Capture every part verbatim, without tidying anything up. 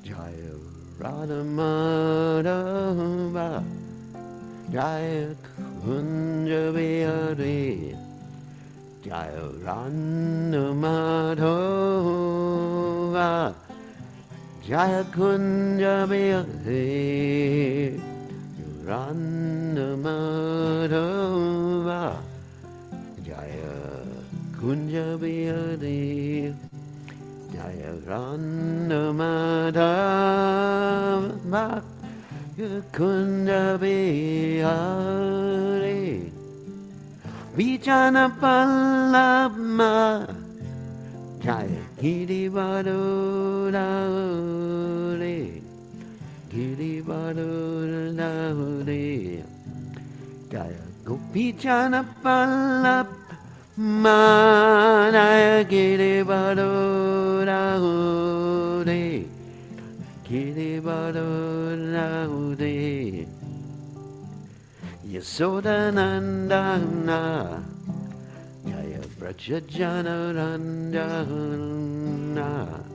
Jaya Radha Madhava Jaya Kunja Bihari Jaya Radha Madhava Jaya Kunja Bihari Radha Madhava Jaya Kunja Bihari Jaya Radha Madhava Kunja Bihari Vijana Pallama Jaya Girivadurari Girivadurari Jaya Gopijana Pallama Jaya Girivadurari Girivadurari Yasodanandana Jaya Brajajanarandana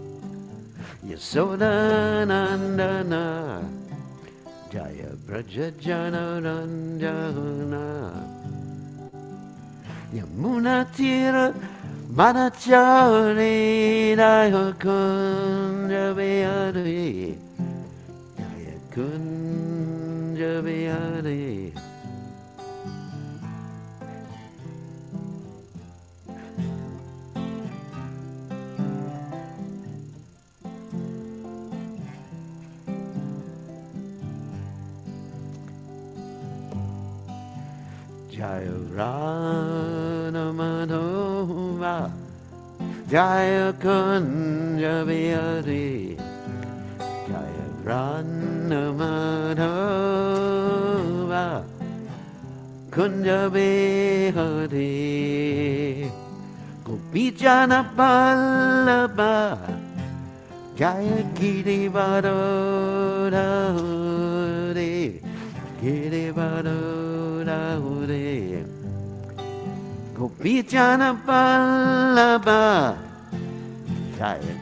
Yasodanandana Jaya Brajajanarandana Yamunatira Manachari Jaya Kunja Bihari Jaya Kunja Bihari Jaya Radha Madhava Jaya Kunja Bihari Jaya Radha Madhava Kunja Bihari Gopijana Pallava Jaya Girivadurari Girivadurari Gopijana Pallava Jaya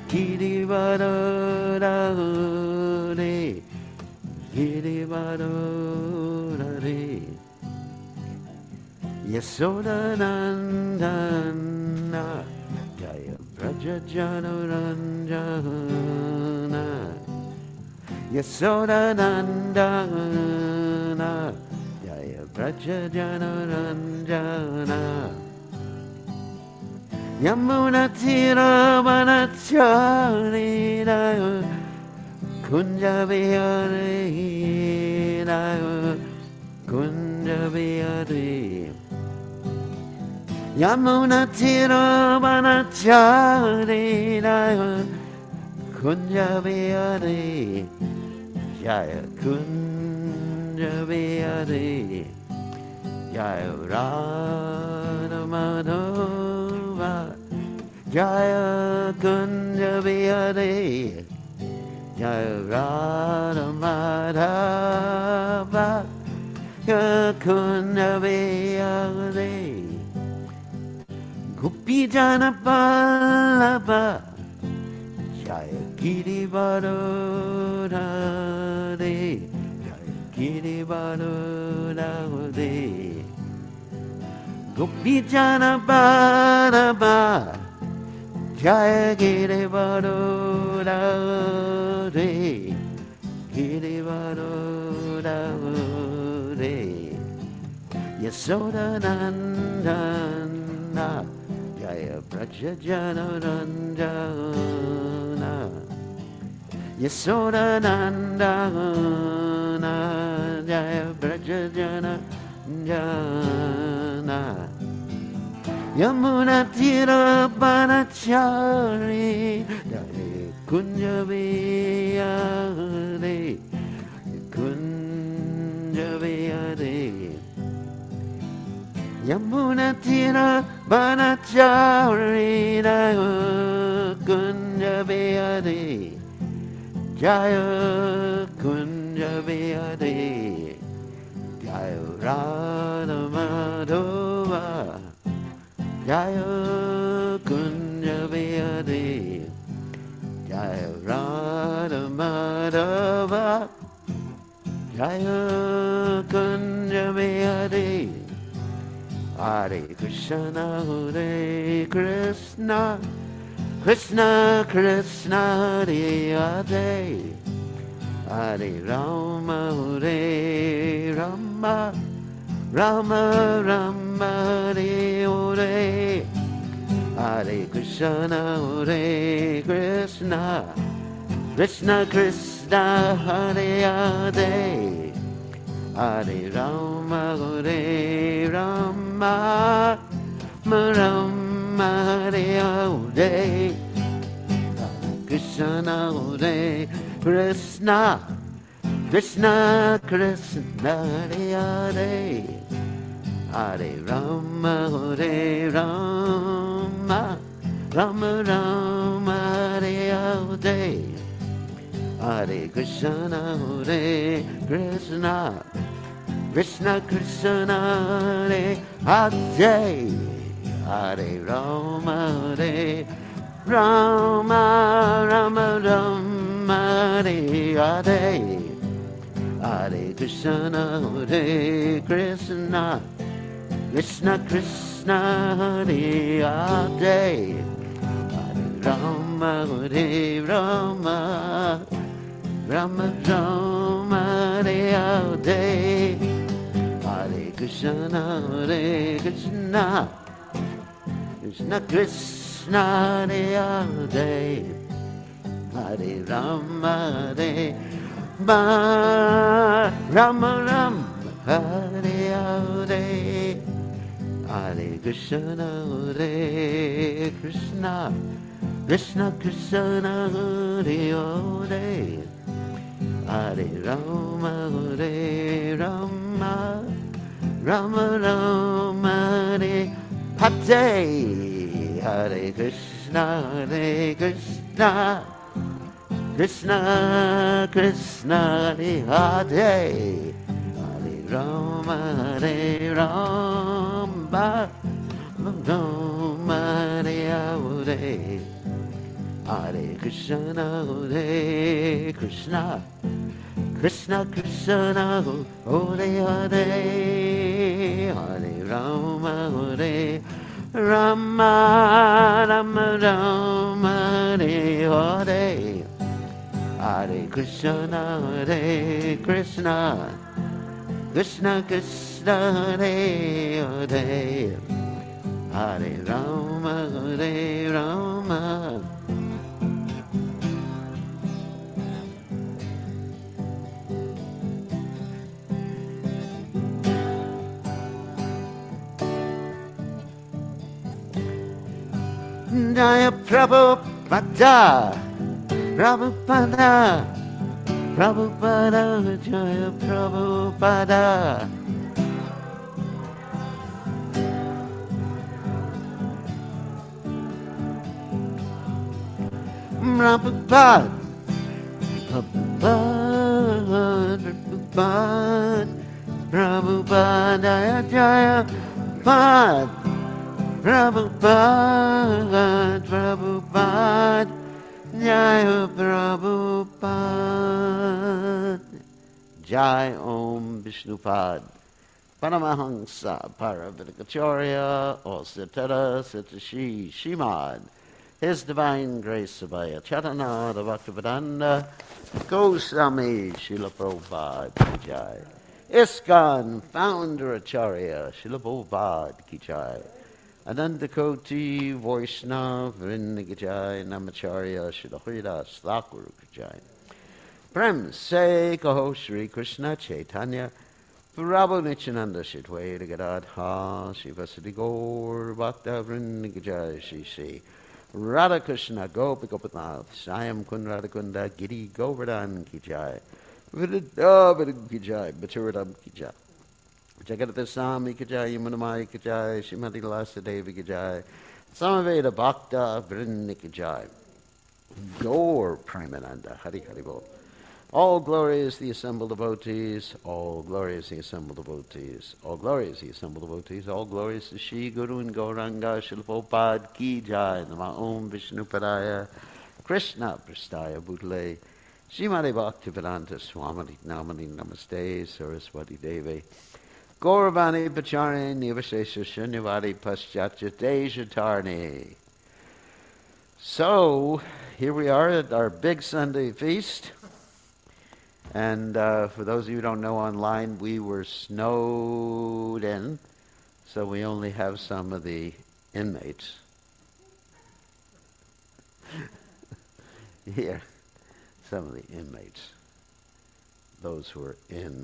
Girivadurari Girivadurari Yasodanandana Jaya Brajajanarandana Yasodanandana Jaya Brajajanarandana Yamunatira Manachari Jaya Kunja Bihari Jaya Kunja Bihari Yamunatira Manachari Jaya Kunja Bihari Jaya Kunja Bihari Jaya Radha Madhava Jaya Kunja Bihari Jaya Radha Madhava Jaya Kunja Bihari Gopijana Pallava Jaya Girivadurari Jaya Girivadurari Gopijana Pallava Jaya Girivadurari Girivadurari Yasodanandana Jaya Brajajanarandana Yasodanandana Jaya Brajajanarandana Yamunatira Banachari Jaya Kunja Bihari Kunja Bihari Yamunatira Banachari Jaya Kunja Bihari Jaya Kunja Bihari Jaya Radha Madhava Jaya Kunja Bihari Jaya Radha Madhava Madhava Jaya Kunja Hare Hare Krishna Hare Krishna Krishna Krishna Hare Hare Hare Rama Hare Rama Rama Rama Hare Hare Hare Krishna Hare Krishna Krishna Krishna Hare Hare Hare Rama Hare Rama Rama Hare Hare Krishna Hare Krishna Krishna Krishna Hare Hare Hare Rama Hare Rama Rama Rama Hare Hare Hare Krishna Hare Krishna Krishna Krishna Hare Hare Hare Rama Hare Rama Rama Rama Hare Hare Hare Krishna Hare Krishna Krishna Krishna Hare Hare Hare Rama Hare Rama Rama Rama Hare Hare Hare Krishna Hare Krishna Krishna Krishna Hare Hare Hare Rama Hare Rama Rama Rama Hare Hare Hare Krishna Hare Krishna Krishna Krishna Hare Hare Hare Rama Hare Rama Rama Rama Hare Hare Hare Krishna Hare Krishna Krishna Krishna Hare Hare Hare Rama Hare Rama Rama Hare Hare Hare Krishna Hare Krishna Krishna Krishna Hare Hare Hare Rama Hare Rama Rama Rama Hare Hare Hare Krishna Hare Krishna Krishna Krishna Hare Hare Hare Rama Hare Rama Jaya Prabhupada Prabhupada Prabhupada Jaya Prabhupada Prabhupada Prabhupada Prabhupada Prabhupada Jaya Prabhupada Prabhupada, Prabhupada, Jaya Prabhupada. Jai Om Vishnupad. Paramahansa Paravidikacharya or Siddhara Sitashi Shimad. His Divine Grace Abhaya Chaitanya Bhaktivedanta Goswami Srila Prabhupada Ki Jai. ISKCON Founder Acharya Srila Prabhupada Ki Jai. Anandakoti Vaishnav Vrinda Ki Jai. Namacharya Srila Haridas Thakur Ki Jai. Prem Se Kaho Shri Krishna Chaitanya Prabhu Nityananda Shitwe Gadadha Shivasati Gaur Bhakta Vrinda Ki Jai Shri Shri Radha Krishna Gopi Gopinath Sayam Kun Radha Kunda Giri Govardhan Ki Jai Vidadabhadam Ki Jai Baturadam Ki Jai Jagadata Sami Ki Jai Yamunamai Ki Jai Shrimati Lasa Devi Ki Jai Samaveda Bhakta Vrinda Ki Jai Gaur Premananda Hari Hari Bol. All glory is the assembled devotees, all glory is the assembled devotees, all glory is the assembled devotees, all glory is to Shri Guru and Gauranga Srila Prabhupada Ki Jai, Nama Om Vishnu Padaya, Krishna Prastaya Bhutale, Srimati Bhaktivedanta Swami Namani Namaste Saraswati Devi Gauravani Pachari Nivasesa Shunyavadi Paschatyateja Tarni. So, here we are at our big Sunday feast. And uh, for those of you who don't know online, we were snowed in, so we only have some of the inmates here. Some of the inmates, those who are in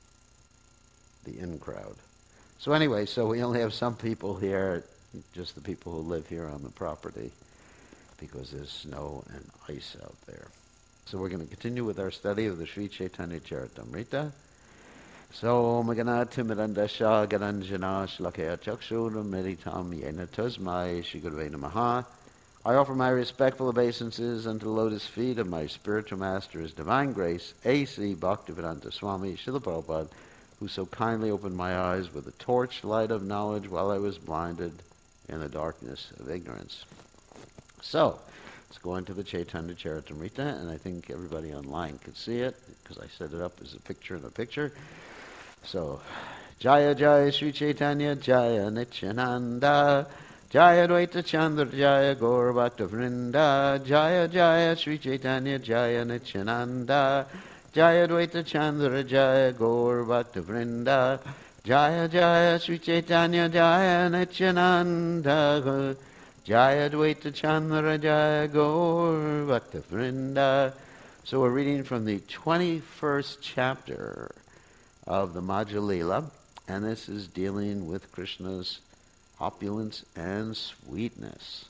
the in crowd. So anyway, so we only have some people here, just the people who live here on the property, because there's snow and ice out there. So we're going to continue with our study of the Sri Chaitanya Charitamrita. So, Magana Timirandasha Garanjana Shlakaya Chakshura Meditam Yena Tasmai Shri Gurave Namaha. I offer my respectful obeisances unto the lotus feet of my spiritual master, His Divine Grace, A C Bhaktivedanta Swami Srila Prabhupada, who so kindly opened my eyes with the torch light of knowledge while I was blinded in the darkness of ignorance. So, let's go into the Chaitanya Charitamrita, and I think everybody online could see it, because I set it up as a picture in a picture. So, Jaya Jaya Sri Chaitanya Jaya Nityananda Jaya Dvaita Chandra Jaya Gaur Bhakta Vrinda Jaya Jaya Sri Chaitanya Jaya Nityananda Jaya Dvaita Chandra Jaya Gaur Bhakta Vrinda Jaya Jaya Sri Chaitanya Jaya Nityananda Jaya Dvaita Chandra Jaya Gaur Bhakta Vrinda. So we're reading from the twenty-first chapter of the Madhya Lila, and this is dealing with Krishna's opulence and sweetness.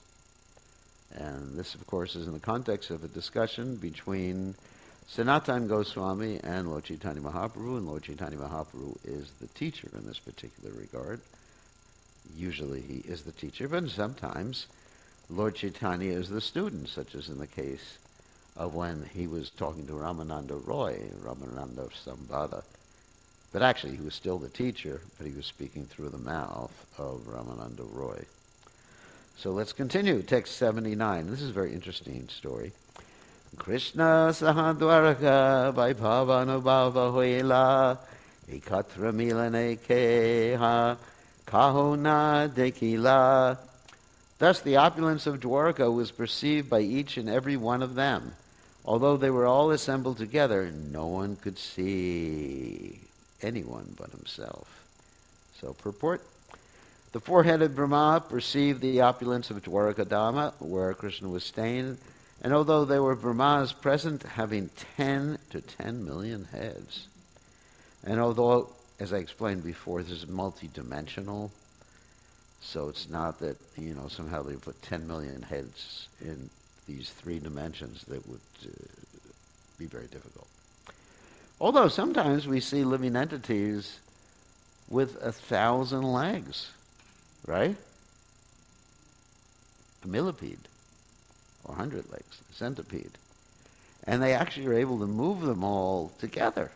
And this, of course, is in the context of a discussion between Sanatana Goswami and Lord Chaitanya Mahaprabhu, and Lord Chaitanya Mahaprabhu is the teacher in this particular regard. Usually he is the teacher, but sometimes Lord Chaitanya is the student, such as in the case of when he was talking to Ramananda Roy, Ramananda Sambhada. But actually, he was still the teacher, but he was speaking through the mouth of Ramananda Roy. So let's continue. Text seventy-nine. This is a very interesting story. Krishna sahadvaraka vaibhavanubhava hoila ekatra milane keha kahona dekila. Thus the opulence of Dwarka was perceived by each and every one of them. Although they were all assembled together, no one could see anyone but himself. So purport. The four-headed Brahma perceived the opulence of Dwarka Dhama, where Krishna was staying, and although there were Brahmas present having ten to ten million heads, and although, as I explained before, this is multi-dimensional, so it's not that, you know, somehow they put ten million heads in these three dimensions, that would uh, be very difficult. Although sometimes we see living entities with a thousand legs, right? A millipede, or a hundred legs, a centipede. And they actually are able to move them all together.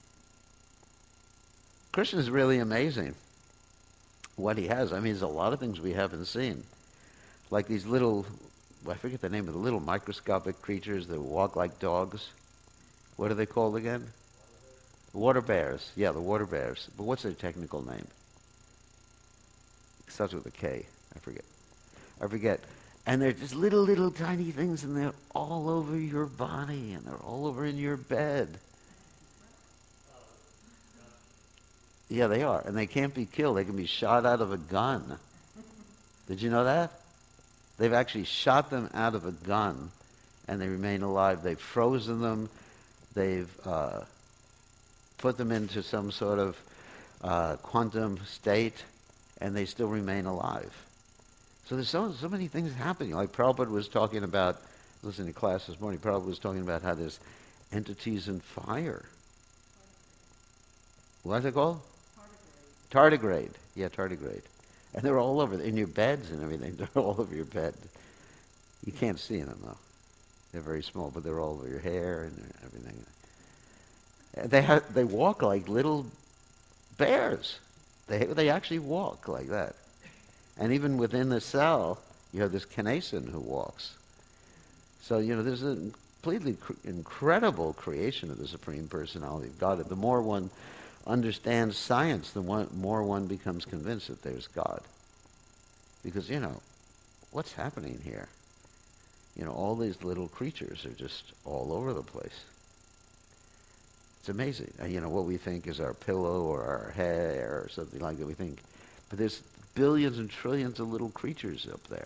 Krishna is really amazing what he has. I mean, there's a lot of things we haven't seen. Like these little, I forget the name of the little microscopic creatures that walk like dogs. What are they called again? Water bears. Yeah, the water bears. But what's their technical name? It starts with a K. I forget. I forget. And they're just little, little tiny things, and they're all over your body, and they're all over in your bed. Yeah, they are. And they can't be killed. They can be shot out of a gun. Did you know that? They've actually shot them out of a gun, and they remain alive. They've frozen them. They've uh, put them into some sort of uh, quantum state, and they still remain alive. So there's so, so many things happening. Like Prabhupada was talking about, listening to class this morning, Prabhupada was talking about how there's entities in fire. What's it called? Tardigrade. Tardigrade. Yeah, tardigrade. And they're all over, in your beds and everything. They're all over your bed. You can't see them, though. They're very small, but they're all over your hair and everything. They have, they walk like little bears. They they actually walk like that. And even within the cell, you have this Kanasan who walks. So, you know, there's a completely cr- incredible creation of the Supreme Personality of God. The more one understands science, the one, more one becomes convinced that there's God. Because, you know, what's happening here? You know, all these little creatures are just all over the place. It's amazing. Uh, you know, what we think is our pillow or our hair or something like that, we think. But there's billions and trillions of little creatures up there.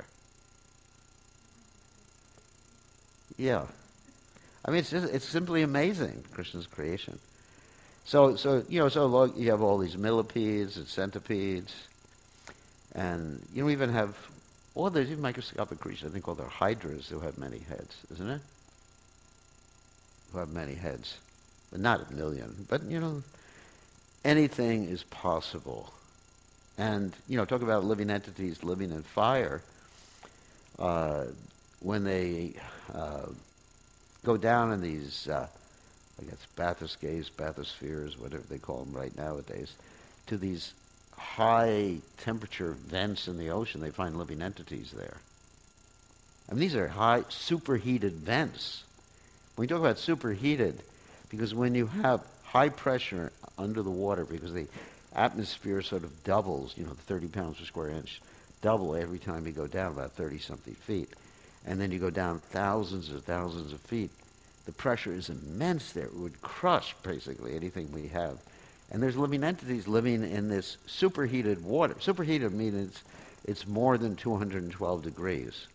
Yeah. I mean, it's just, it's simply amazing, Krishna's creation. So, so you know, so lo- you have all these millipedes and centipedes. And you even have, well, there's even microscopic creatures, I think called they're hydras, who have many heads, isn't it? Who have many heads. But not a million. But, you know, anything is possible. And, you know, talk about living entities living in fire. Uh, when they uh, go down in these, uh, I guess, bathyscapes, bathyspheres, whatever they call them right nowadays, to these high temperature vents in the ocean, they find living entities there. I mean, these are high, superheated vents. When we talk about superheated, because when you have high pressure under the water, because the atmosphere sort of doubles, you know, thirty pounds per square inch, double every time you go down about thirty-something feet. And then you go down thousands and thousands of feet. The pressure is immense there. It would crush, basically, anything we have. And there's living entities living in this superheated water. Superheated means it's, it's more than two hundred twelve degrees.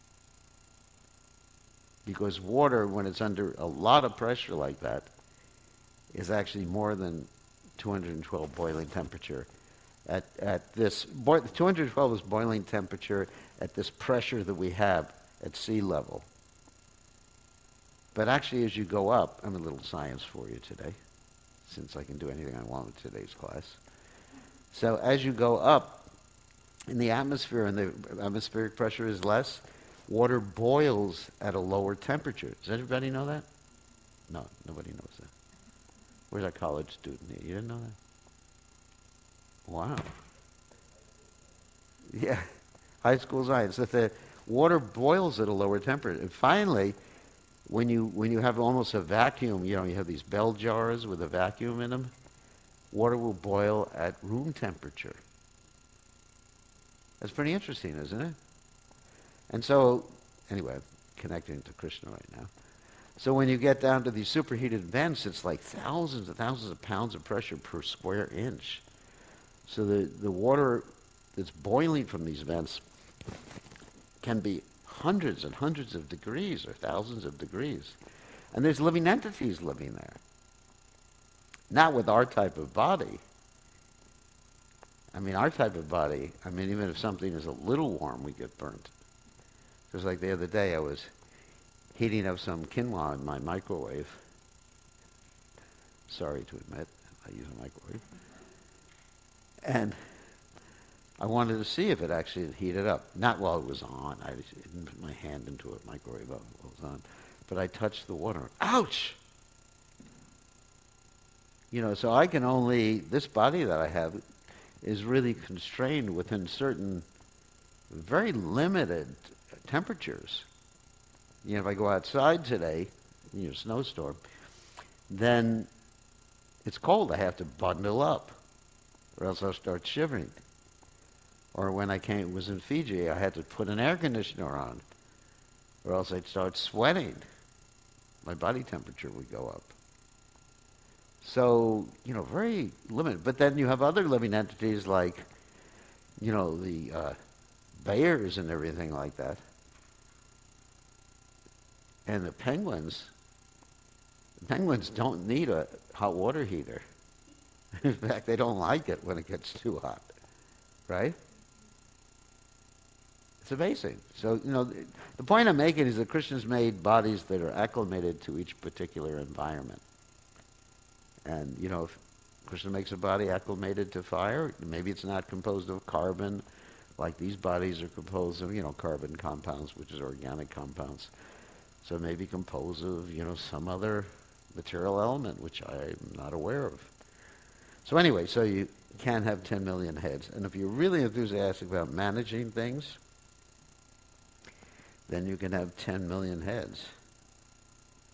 Because water, when it's under a lot of pressure like that, is actually more than two hundred twelve boiling temperature. At, at this, boi- two hundred twelve is boiling temperature at this pressure that we have at sea level. But actually, as you go up, I'm a little science for you today, since I can do anything I want with today's class. So as you go up in the atmosphere and the atmospheric pressure is less, water boils at a lower temperature. Does everybody know that? No, nobody knows that. Where's our college student here? You didn't know that? Wow. Yeah, high school science. That the water boils at a lower temperature. And finally, when you when you have almost a vacuum, you know, you have these bell jars with a vacuum in them, water will boil at room temperature. That's pretty interesting, isn't it? And so, anyway, connecting to Krishna right now. So when you get down to these superheated vents, it's like thousands and thousands of pounds of pressure per square inch. So the, the water that's boiling from these vents can be hundreds and hundreds of degrees or thousands of degrees. And there's living entities living there. Not with our type of body. I mean, our type of body, I mean, even if something is a little warm, we get burnt. Just like the other day, I was heating up some quinoa in my microwave. Sorry to admit, I use a microwave. And I wanted to see if it actually had heated up. Not while it was on. I didn't put my hand into a microwave while it was on. But I touched the water. Ouch! You know, so I can only, this body that I have is really constrained within certain very limited temperatures. You know, if I go outside today, you know, snowstorm, then it's cold. I have to bundle up, or else I'll start shivering. Or when I came, was in Fiji, I had to put an air conditioner on, or else I'd start sweating. My body temperature would go up. So, you know, very limited. But then you have other living entities like, you know, the uh, bears and everything like that. And the penguins, the penguins don't need a hot water heater. In fact, they don't like it when it gets too hot, right? It's amazing. So, you know, the point I'm making is that Krishna's made bodies that are acclimated to each particular environment. And, you know, if Krishna makes a body acclimated to fire, maybe it's not composed of carbon, like these bodies are composed of, you know, carbon compounds, which is organic compounds. So it may be composed of, you know, some other material element, which I'm not aware of. So anyway, so you can have ten million heads. And if you're really enthusiastic about managing things, then you can have ten million heads.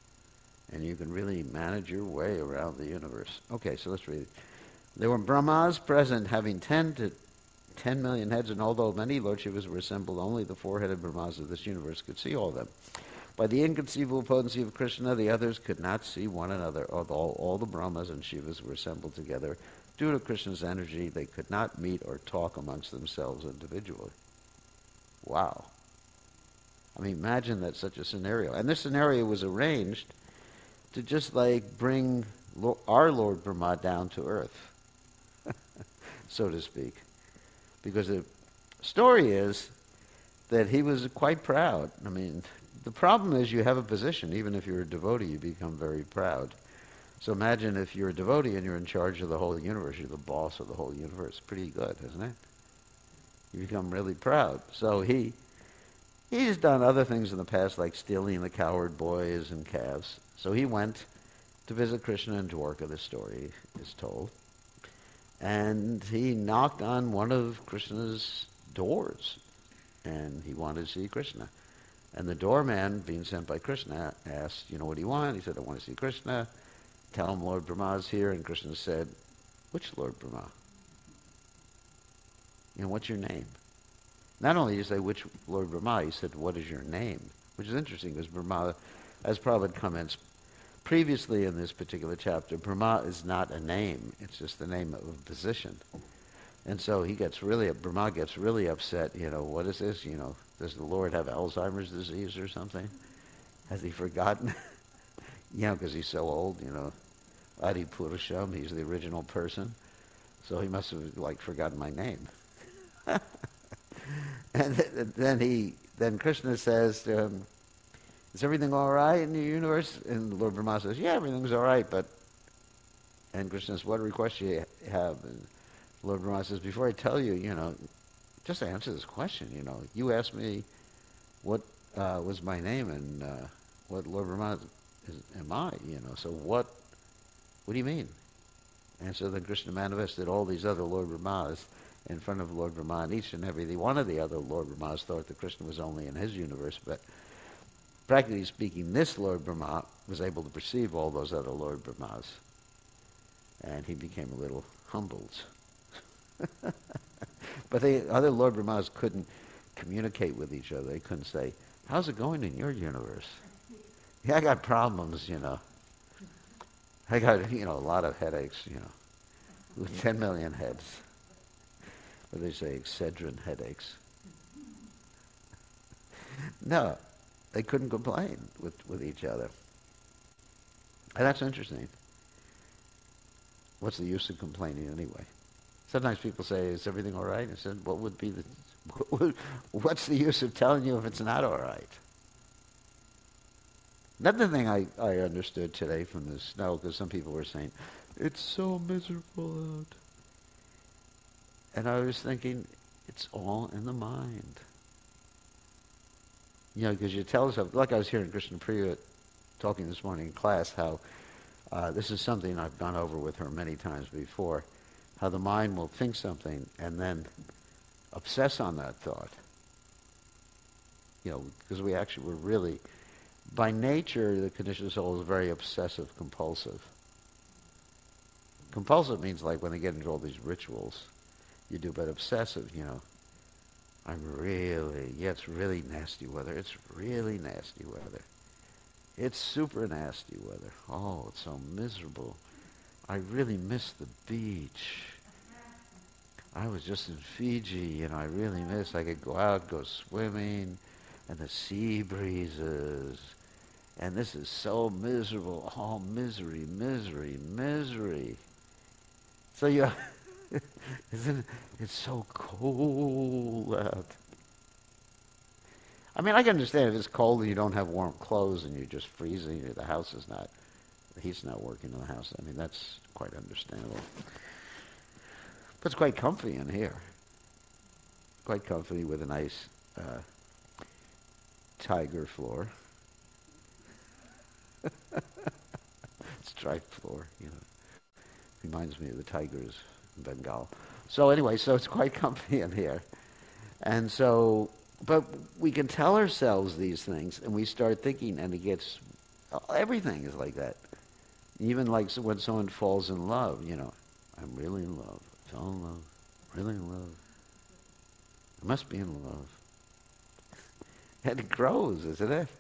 and you can really manage your way around the universe. Okay, so let's read it. There were Brahmas present, having ten to ten million heads, and although many Lord Shivas were assembled, only the four-headed Brahmas of this universe could see all of them. By the inconceivable potency of Krishna, the others could not see one another. Although all the Brahmas and Shivas were assembled together, due to Krishna's energy, they could not meet or talk amongst themselves individually. Wow. I mean, imagine that such a scenario. And this scenario was arranged to just like bring Lo- our Lord Brahma down to earth, so to speak. Because the story is that he was quite proud. I mean, the problem is you have a position. Even if you're a devotee, you become very proud. So imagine if you're a devotee and you're in charge of the whole universe. You're the boss of the whole universe. Pretty good, isn't it? You become really proud. So he he's done other things in the past, like stealing the cowherd boys and calves. So he went to visit Krishna in Dwarka, the story is told. And he knocked on one of Krishna's doors, and he wanted to see Krishna. And the doorman, being sent by Krishna, asked, you know, what do you want? He said, I want to see Krishna. Tell him Lord Brahma's here. And Krishna said, which Lord Brahma? You know, what's your name? Not only did he say, which Lord Brahma, he said, what is your name? Which is interesting, because Brahma, as Prabhupada comments previously in this particular chapter, Brahma is not a name. It's just the name of a position. And so he gets really, Brahma gets really upset. You know, what is this? You know, does the Lord have Alzheimer's disease or something? Has he forgotten? You know, because he's so old, you know. Adi Purusham, he's the original person. So he must have, like, forgotten my name. And then he, then Krishna says to him, is everything all right in the universe? And Lord Brahma says, yeah, everything's all right, but... And Krishna says, what request do you have? And Lord Brahma says, before I tell you, you know, just answer this question, you know. You asked me what uh, was my name and uh, what Lord Brahma is, am I, you know. So what, what do you mean? And so then Krishna manifested all these other Lord Brahmas in front of Lord Brahma, and each and every one of the other Lord Brahmas thought that Krishna was only in his universe, but practically speaking, this Lord Brahma was able to perceive all those other Lord Brahmas, and he became a little humbled. But the other Lord Brahmas couldn't communicate with each other. They couldn't say, how's it going in your universe? Yeah, I got problems, you know. I got, you know, a lot of headaches, you know, with ten million heads. What do they say, Excedrin headaches? No, they couldn't complain with, with each other. And that's interesting. What's the use of complaining anyway? Sometimes people say, is everything all right? I said, what would be the, what's the use of telling you if it's not all right? Another thing I, I understood today from the snow, because some people were saying, it's so miserable out. And I was thinking, it's all in the mind. You know, because you tell yourself, like I was hearing Krishna Priya talking this morning in class, how uh, this is something I've gone over with her many times before, how the mind will think something and then obsess on that thought. You know, because we actually were really, by nature, the conditioned soul is very obsessive, compulsive. Compulsive means like when they get into all these rituals, you do, but obsessive, you know, I'm really, yeah, it's really nasty weather. It's really nasty weather. It's super nasty weather. Oh, it's so miserable. I really miss the beach. I was just in Fiji, and I really miss, I could go out, go swimming, and the sea breezes. And this is so miserable. Oh, misery, misery, misery. So you, isn't it, it's so cold out. I mean, I can understand if it's cold and you don't have warm clothes and you're just freezing, or the house is not, the heat's not working in the house. I mean, that's quite understandable. But it's quite comfy in here. Quite comfy with a nice uh, tiger floor. Striped floor, you know. Reminds me of the tigers in Bengal. So anyway, so it's quite comfy in here. And so, but we can tell ourselves these things, and we start thinking, and it gets Everything is like that. Even like so when someone falls in love, you know, I'm really in love. I fell in love. Really in love. I must be in love. And it grows, isn't it?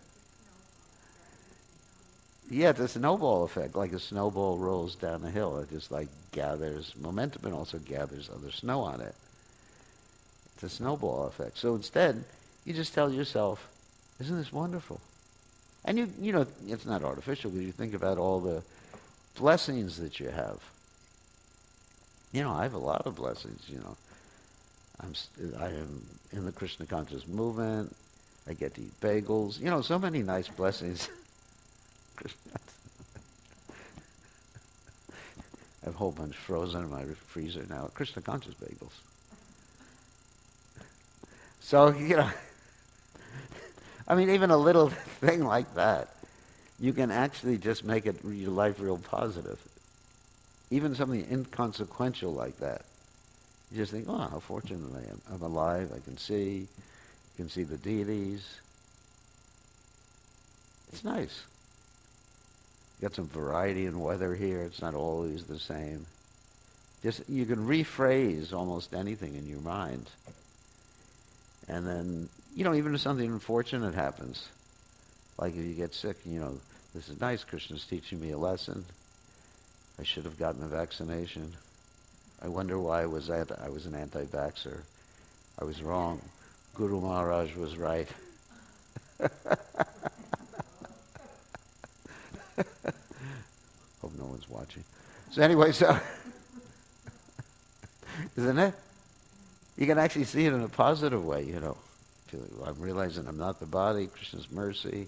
Yeah, it's a snowball effect. Like a snowball rolls down a hill. It just like gathers momentum and also gathers other snow on it. It's a snowball effect. So instead, you just tell yourself, isn't this wonderful? And you, you know, it's not artificial, but you think about all the blessings that you have. You know, I have a lot of blessings, you know. I'm, I am in the Krishna conscious movement. I get to eat bagels. You know, so many nice blessings. I have a whole bunch frozen in my freezer now. Krishna conscious bagels. So, you know, I mean, even a little thing like that, you can actually just make it your life real positive. Even something inconsequential like that. You just think, oh, how fortunate I am. I'm alive, I can see, you can see the deities. It's nice. You got some variety in weather here. It's not always the same. Just, you can rephrase almost anything in your mind. And then, you know, even if something unfortunate happens, like if you get sick, you know, this is nice, Krishna's teaching me a lesson. I should have gotten a vaccination. I wonder why I was anti- I was an anti-vaxxer. I was wrong. Guru Maharaj was right. Hope no one's watching. So anyway, so isn't it? You can actually see it in a positive way, you know. I'm realizing I'm not the body, Krishna's mercy.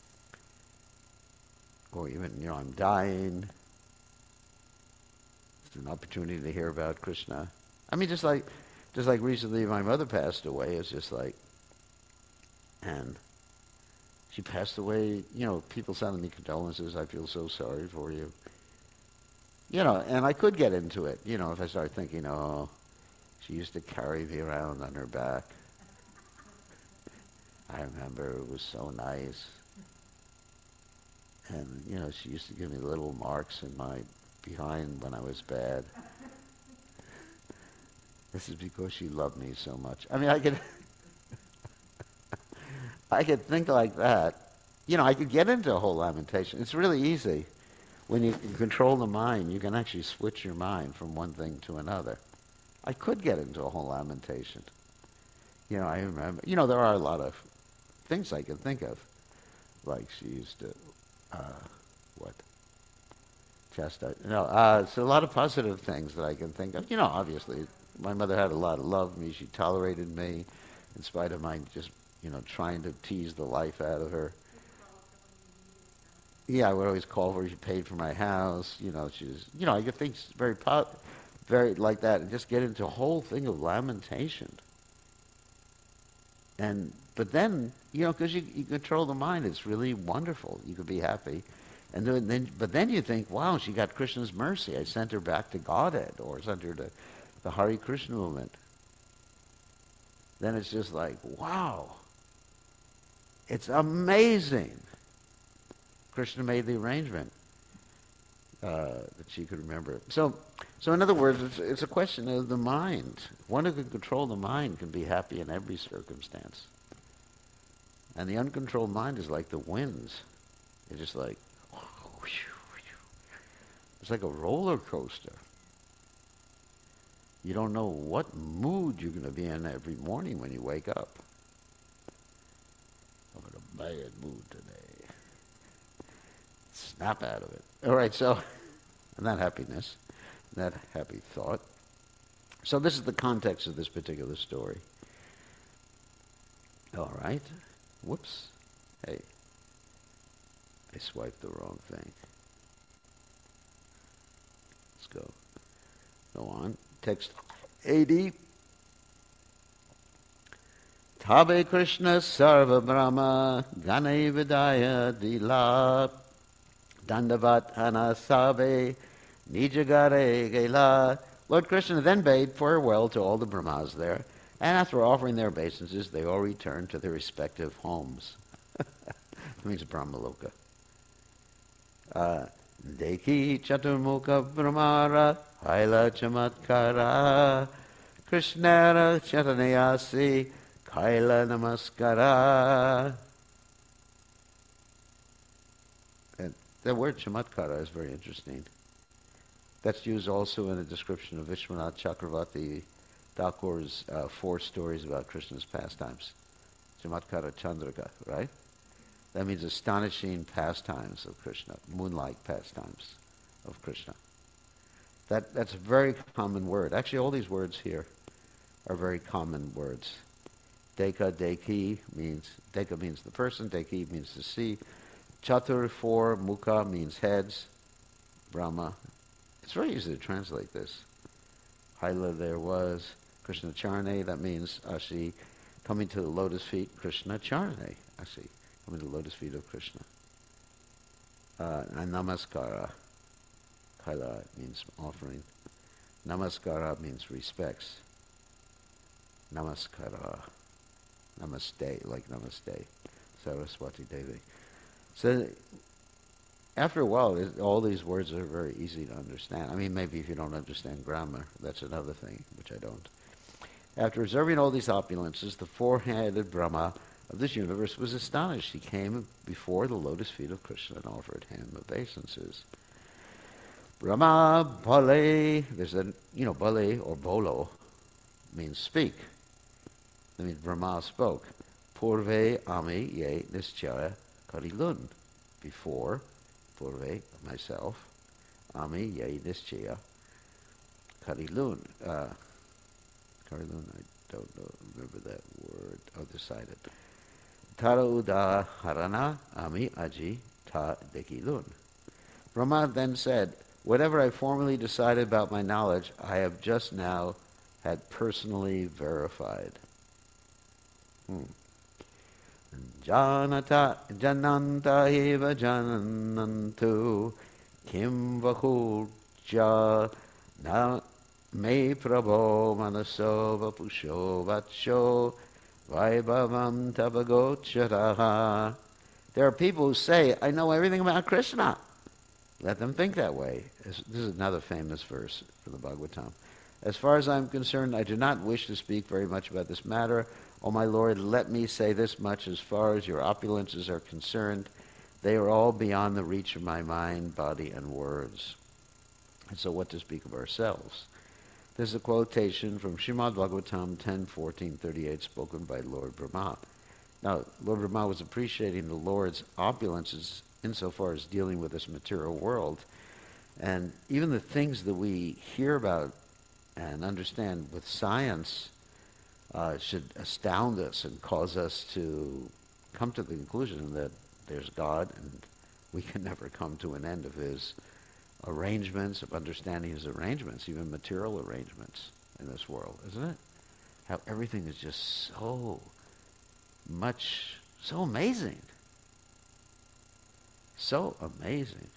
Or even, you know, I'm dying. It's an opportunity to hear about Krishna. I mean, just like, just like recently my mother passed away, it's just like, and she passed away, you know, people sending me condolences, I feel so sorry for you. You know, and I could get into it, you know, if I start thinking, oh, she used to carry me around on her back. I remember it was so nice. And, you know, she used to give me little marks in my behind when I was bad. This is because she loved me so much. I mean, I could, I could think like that. You know, I could get into a whole lamentation. It's really easy. When you can control the mind, you can actually switch your mind from one thing to another. I could get into a whole lamentation. You know, I remember, you know, there are a lot of things I can think of. Like she used to, uh, what? Chastise. No, uh, it's a lot of positive things that I can think of. You know, obviously, my mother had a lot of love for me. She tolerated me in spite of my just, you know, trying to tease the life out of her. Yeah, I would always call her. She paid for my house. You know, she was, you know, I get things very, po- very like that, and just get into a whole thing of lamentation. And but then, you know, because you, you control the mind, it's really wonderful. You could be happy, and then, then but then you think, wow, she got Krishna's mercy. I sent her back to Godhead, or sent her to the Hare Krishna movement. Then it's just like, wow, it's amazing. Krishna made the arrangement uh, that she could remember. So, so in other words, it's, it's a question of the mind. One who can control the mind can be happy in every circumstance. And the uncontrolled mind is like the winds. It's just like, it's like a roller coaster. You don't know what mood you're going to be in every morning when you wake up. I'm in a bad mood today. Snap out of it. All right, so, and that happiness, that happy thought. So this is the context of this particular story. All right. Whoops. Hey. I swiped the wrong thing. Let's go. Go on. Text eighty. Tabe Krishna Sarva Brahma Ganai Vidaya Dila Dandavat Anasabe Nijagare Gela. Lord Krishna then bade farewell to all the Brahmas there, and after offering their obeisances, they all returned to their respective homes. It means Brahmaloka. Uh, Deki Chaturmukha Brahmara Haila Chamatkara Krishnara Chatanayasi Kaila Namaskara. And the word Chamatkara is very interesting. That's used also in a description of Vishwanath Chakravarti Thakur's uh, four stories about Krishna's pastimes. Chamatkara Chandrika, right? That means astonishing pastimes of Krishna, moonlight pastimes of Krishna. That, that's a very common word. Actually, all these words here are very common words. Deka, Deki means, Deka means the person, Deki means to see. Chatur, four, Mukha means heads, Brahma. It's very easy to translate this. Haila, there was. Krishna Charane, that means Ashi, coming to the lotus feet. Krishna Charane, Ashi, coming to the lotus feet of Krishna. Uh, and Namaskara, Kaila means offering. Namaskara means respects. Namaskara, Namaste, like Namaste, Saraswati Devi. So after a while, it, all these words are very easy to understand. I mean, maybe if you don't understand grammar, that's another thing, which I don't. After observing all these opulences, the four-headed Brahma of this universe was astonished. He came before the lotus feet of Krishna and offered him obeisances. Brahma Bale, there's a, you know, Bale or Bolo means speak. That means Brahma spoke. Purve Ami Ye Nischaya Karilun. Before, Purve, myself, Ami Ye Nischaya Karilun. Uh, Karilun, I don't know, remember that word. Oh, decided. Tara Uda Harana Ami Aji Ta Dekilun. Brahma then said, whatever I formerly decided about my knowledge, I have just now had personally verified. Hmm. Janata jananta eva janantu kim vahulja na me prabho manaso vapusho vatsho vaibhavam tabagocharaha. There are people who say, I know everything about Krishna. Let them think that way. This is another famous verse from the Bhagavatam. As far as I'm concerned, I do not wish to speak very much about this matter. O my Lord, let me say this much as far as your opulences are concerned. They are all beyond the reach of my mind, body, and words. And so what to speak of ourselves? This is a quotation from Srimad Bhagavatam ten fourteen thirty-eight, spoken by Lord Brahma. Now, Lord Brahma was appreciating the Lord's opulences insofar as dealing with this material world. And even the things that we hear about and understand with science uh, should astound us and cause us to come to the conclusion that there's God and we can never come to an end of his arrangements, of understanding his arrangements, even material arrangements in this world, isn't it? How everything is just so much, so amazing. So amazing.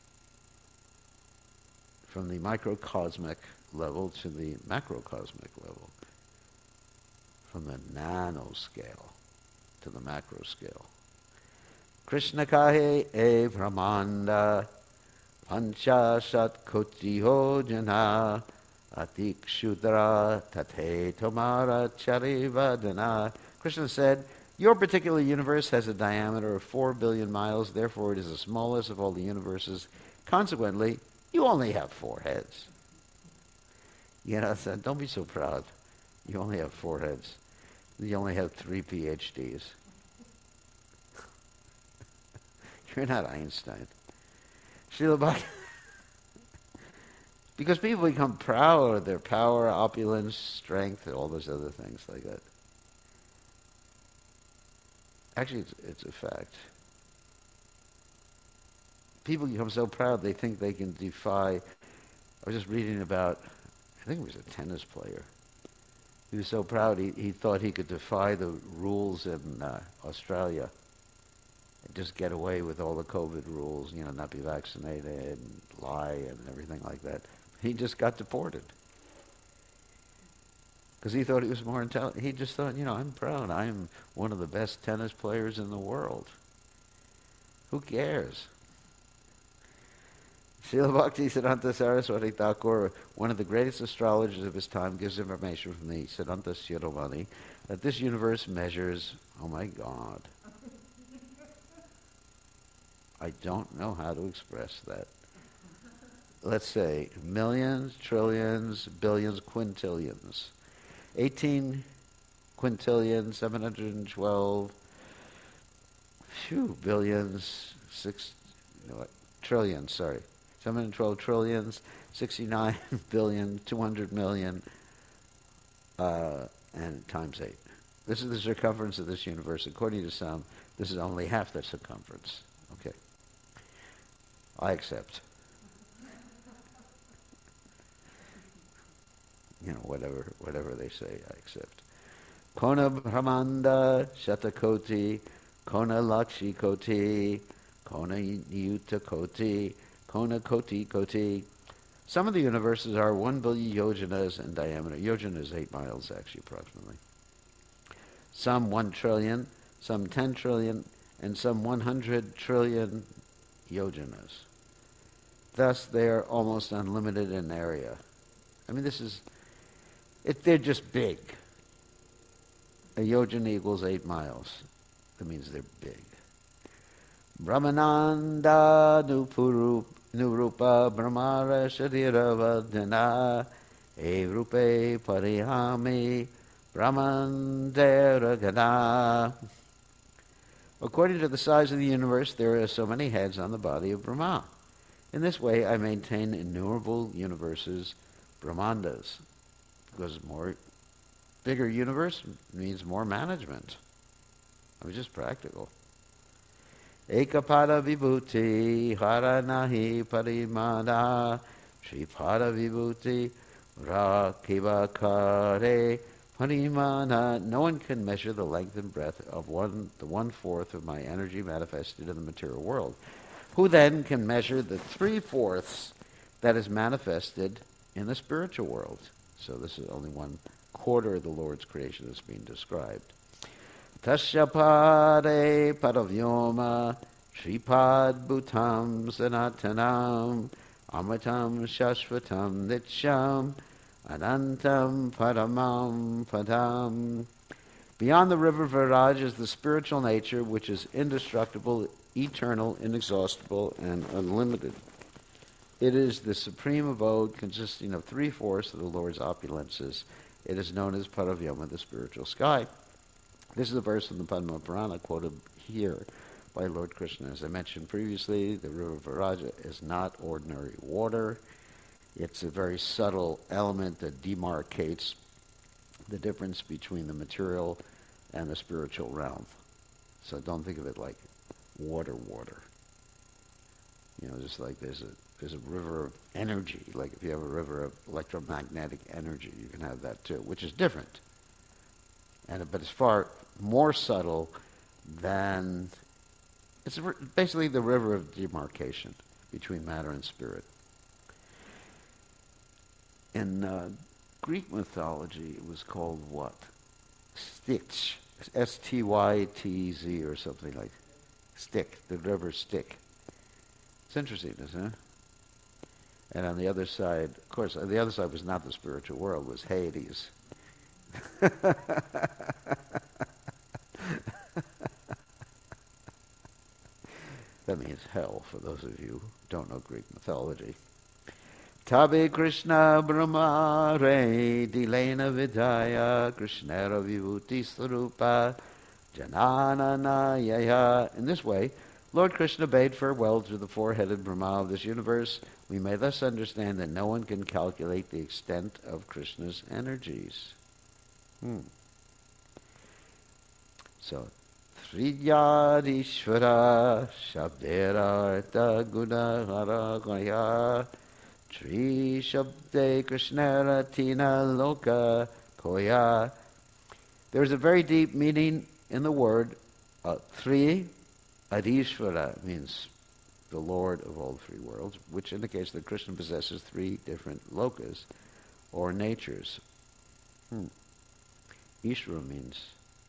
From the microcosmic level to the macrocosmic level. From the nanoscale to the macro scale. Krishna kahe e brahmanda panchashat kotiho jana atik shudra tate tomara charivadana. Krishna said, your particular universe has a diameter of four billion miles, therefore it is the smallest of all the universes. Consequently, you only have four heads. You know, so don't be so proud. You only have four heads. You only have three P H Ds. You're not Einstein. Srila Bhakti. Because people become proud of their power, opulence, strength, and all those other things like that. Actually, it's, it's a fact. People become so proud they think they can defy. I was just reading about, I think it was a tennis player. He was so proud he, he thought he could defy the rules in uh, Australia and just get away with all the COVID rules, you know, not be vaccinated, and lie and everything like that. He just got deported. Because he thought he was more intelligent. He just thought, you know, I'm proud. I'm one of the best tennis players in the world. Who cares? Srila Bhaktisiddhanta Saraswati Thakur, one of the greatest astrologers of his time, gives information from the Siddhanta Shiromani that this universe measures, oh my God, I don't know how to express that. Let's say millions, trillions, billions, quintillions. eighteen quintillion, seven hundred twelve, phew, billions, six, you know what, trillions, sorry. seven hundred twelve trillions, sixty-nine billion, two hundred million, uh, and times eight. This is the circumference of this universe. According to some, this is only half the circumference. Okay. I accept. You know, whatever whatever they say, I accept. Kona Brahmanda Shatakoti, Kona Lakshi Koti, Kona Yuta Koti, Kona Koti Koti. Some of the universes are one billion yojanas in diameter. Yojana is eight miles, actually, approximately. Some one trillion, some ten trillion, and some one hundred trillion yojanas. Thus, they are almost unlimited in area. I mean, this is, it, they're just big. A yojana equals eight miles. That means they're big. Brahmananda Nupuru Nurupa Brahmara Shadiravadana Evrupe Parihami Brahmandera Gana. According to the size of the universe, there are so many heads on the body of Brahma. In this way, I maintain innumerable universes, Brahmandas, because more bigger universe means more management. I mean, just practical. Ekapada vibhuti haranahi parimana sripada vibhuti rakivakare parimana. No one can measure the length and breadth of one, the one-fourth of my energy manifested in the material world. Who then can measure the three-fourths that is manifested in the spiritual world? So this is only one quarter of the Lord's creation that's being described. Tasya pade padavyoma shripad bhutam sanatanam amatam shashvatam nityam anantam paramam padam. Beyond the river Viraj is the spiritual nature which is indestructible, eternal, inexhaustible, and unlimited. It is the supreme abode consisting of three-fourths of the Lord's opulences. It is known as Paravyoma, the spiritual sky. This is a verse from the Padma Purana quoted here by Lord Krishna. As I mentioned previously, the river Viraja is not ordinary water. It's a very subtle element that demarcates the difference between the material and the spiritual realm. So don't think of it like water, water. You know, just like there's a there's a river of energy. Like if you have a river of electromagnetic energy, you can have that too, which is different. And but it's far more subtle than, it's basically the river of demarcation between matter and spirit. In uh, Greek mythology, it was called what? Styx. S T Y T Z or something like that. Styx, the river Styx. It's interesting, isn't it? And on the other side, of course, on the other side was not the spiritual world, it was Hades. That means hell, for those of you who don't know Greek mythology. Tabe Krishna Brahmare Dilena Vidaya Krishnera Vibhuti Sarupa Janana Yaya. In this way, Lord Krishna bade farewell to the four-headed Brahma of this universe. We may thus understand that no one can calculate the extent of Krishna's energies. Hmm. So, Sridhyadishvara Shabdera Artha Guna Hara Gaya Tri Shabde Krishnera Tina Loka Koya. There's a very deep meaning in the word uh, Tri Adishvara, means the Lord of all three worlds, which indicates that Krishna possesses three different lokas or natures. Hmm. Ishvara means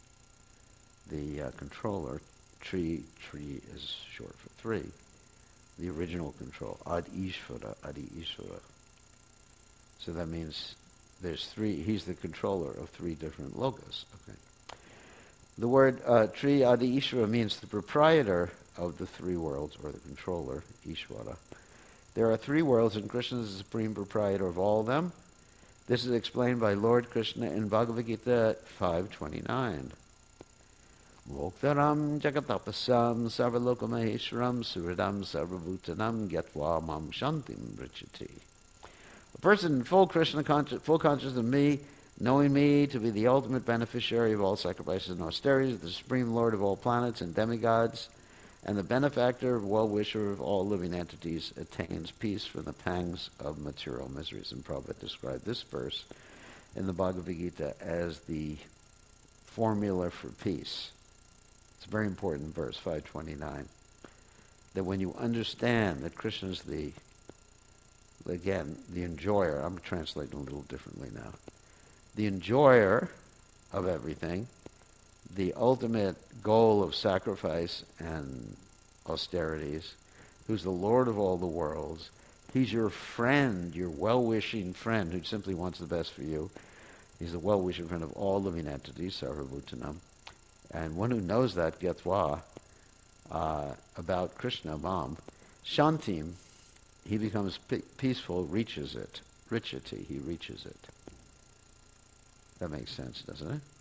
the uh, controller. Tri, tri is short for three. the original control. Ad Ishvara, Adi Ishvara. So that means there's three, he's the controller of three different lokas. Okay. The word uh, Tri Adi Ishvara means the proprietor of the three worlds, or the controller, Ishvara. There are three worlds, and Krishna is the supreme proprietor of all of them. This is explained by Lord Krishna in Bhagavad Gita five twenty-nine. Moktaram jagatapasam sarvalokamaheshwaram suridam sarvabhutanam gyatva mam shantim vrichati. A person in full Krishna conscious, full consciousness of me, knowing me to be the ultimate beneficiary of all sacrifices and austerities, the supreme lord of all planets and demigods, and the benefactor, well-wisher of all living entities, attains peace from the pangs of material miseries. And Prabhupada described this verse in the Bhagavad Gita as the formula for peace. It's a very important verse, five twenty-nine. That when you understand that Krishna is the, again, the enjoyer, I'm translating a little differently now, the enjoyer of everything, the ultimate goal of sacrifice and austerities, who's the Lord of all the worlds, he's your friend, your well-wishing friend who simply wants the best for you. He's the well-wishing friend of all living entities, Sarvabhutanam. And one who knows that, Gyatva, uh, about Krishna, Mam, Shantim, he becomes p- peaceful, reaches it. Richati, he reaches it. That makes sense, doesn't it?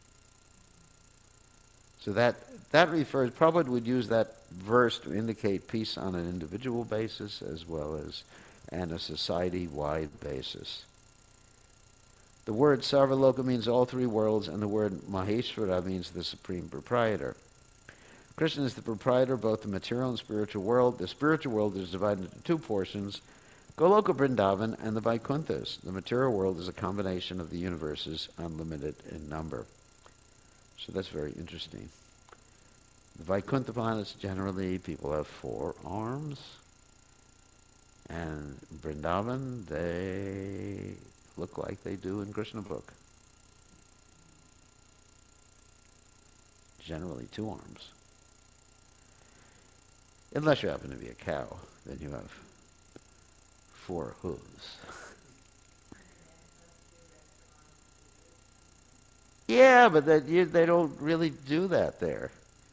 So that that refers, Prabhupada would use that verse to indicate peace on an individual basis as well as on a society-wide basis. The word Sarvaloka means all three worlds, and the word Maheshwara means the supreme proprietor. Krishna is the proprietor of both the material and spiritual world. The spiritual world is divided into two portions, Goloka Vrindavan and the Vaikunthas. The material world is a combination of the universes, unlimited in number. So that's very interesting. The Vaikuntha planets, generally, people have four arms. And Vrindavan, they look like they do in Krishna book. Generally two arms. Unless you happen to be a cow, then you have four hooves. Yeah, but that you, they don't really do that there.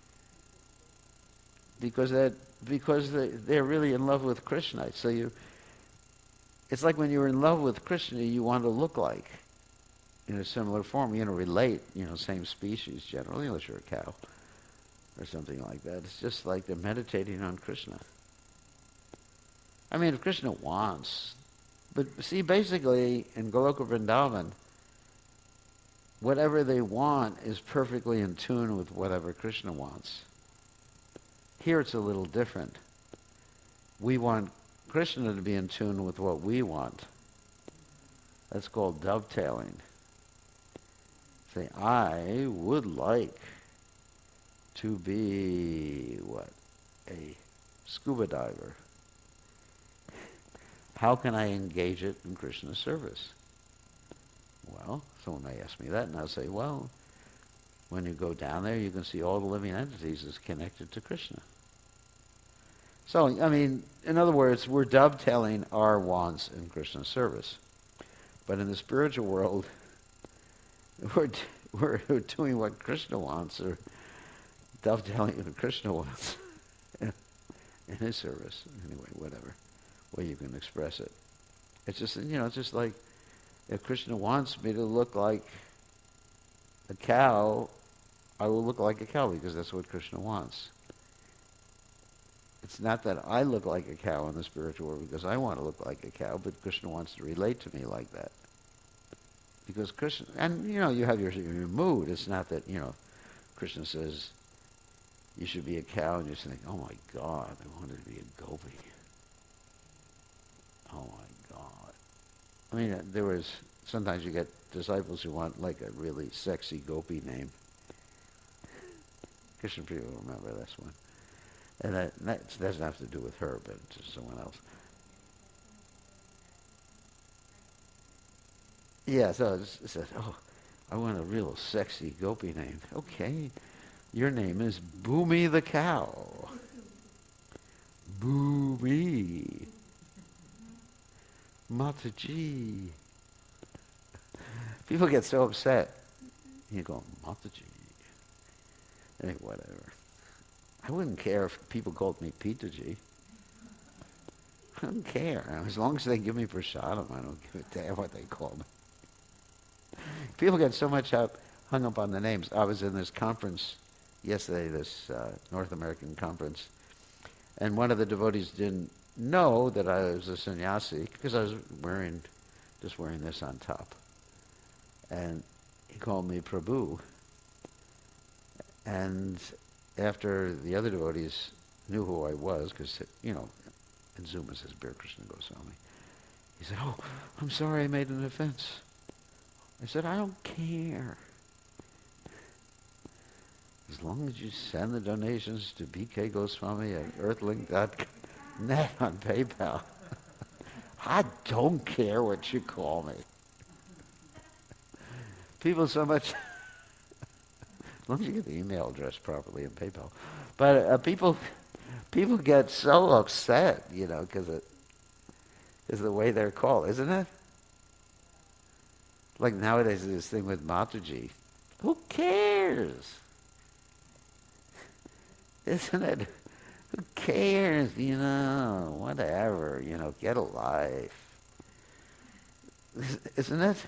Because that because they, they're really in love with Krishna. So you it's like when you're in love with Krishna, you want to look like in a similar form, you know, relate, you know, same species generally, unless you're a cow or something like that. It's just like they're meditating on Krishna. I mean, if Krishna wants, but see, basically in Goloka Vrindavan, whatever they want is perfectly in tune with whatever Krishna wants. Here it's a little different. We want Krishna to be in tune with what we want. That's called dovetailing. Say, I would like to be, what, a scuba diver. How can I engage it in Krishna's service? Well, someone may ask me that, and I'll say, well, when you go down there, you can see all the living entities as connected to Krishna. So, I mean, in other words, we're dovetailing our wants in Krishna's service. But in the spiritual world, we're, we're doing what Krishna wants, or dovetailing what Krishna wants in his service. Anyway, whatever way you can express it. It's just, you know, it's just like, if Krishna wants me to look like a cow, I will look like a cow because that's what Krishna wants. It's not that I look like a cow in the spiritual world because I want to look like a cow, but Krishna wants to relate to me like that. Because Krishna, and you know, you have your, your mood. It's not that, you know, Krishna says you should be a cow and you think, oh my God, I wanted to be a gopi. Oh my God. I mean, there was, sometimes you get disciples who want like a really sexy gopi name. Krishna Priya will remember this one. And that, that doesn't have to do with her, but just someone else. Yeah, so it says, oh, I want a real sexy gopi name. Okay, your name is Bhumi the cow. Booby. Mataji. People get so upset. You go, Mataji. Hey, whatever. I wouldn't care if people called me Pitaji. I don't care. As long as they give me prasadam, I don't give a damn what they call me. People get so much up, hung up on the names. I was in this conference yesterday, this uh, North American conference, and one of the devotees didn't know that I was a sannyasi because I was wearing, just wearing this on top. And he called me Prabhu. And after the other devotees knew who I was, because, you know, in Zoom it says Bir Krishna Goswami, he said, oh, I'm sorry I made an offense. I said, I don't care. As long as you send the donations to B K Goswami at earthlink dot net on PayPal, I don't care what you call me. People so much... As long as you get the email address properly in PayPal. But uh, people people get so upset, you know, because it is the way they're called, isn't it? Like nowadays, this thing with Mataji. Who cares? Isn't it? Who cares? You know, whatever. You know, get a life. Isn't it?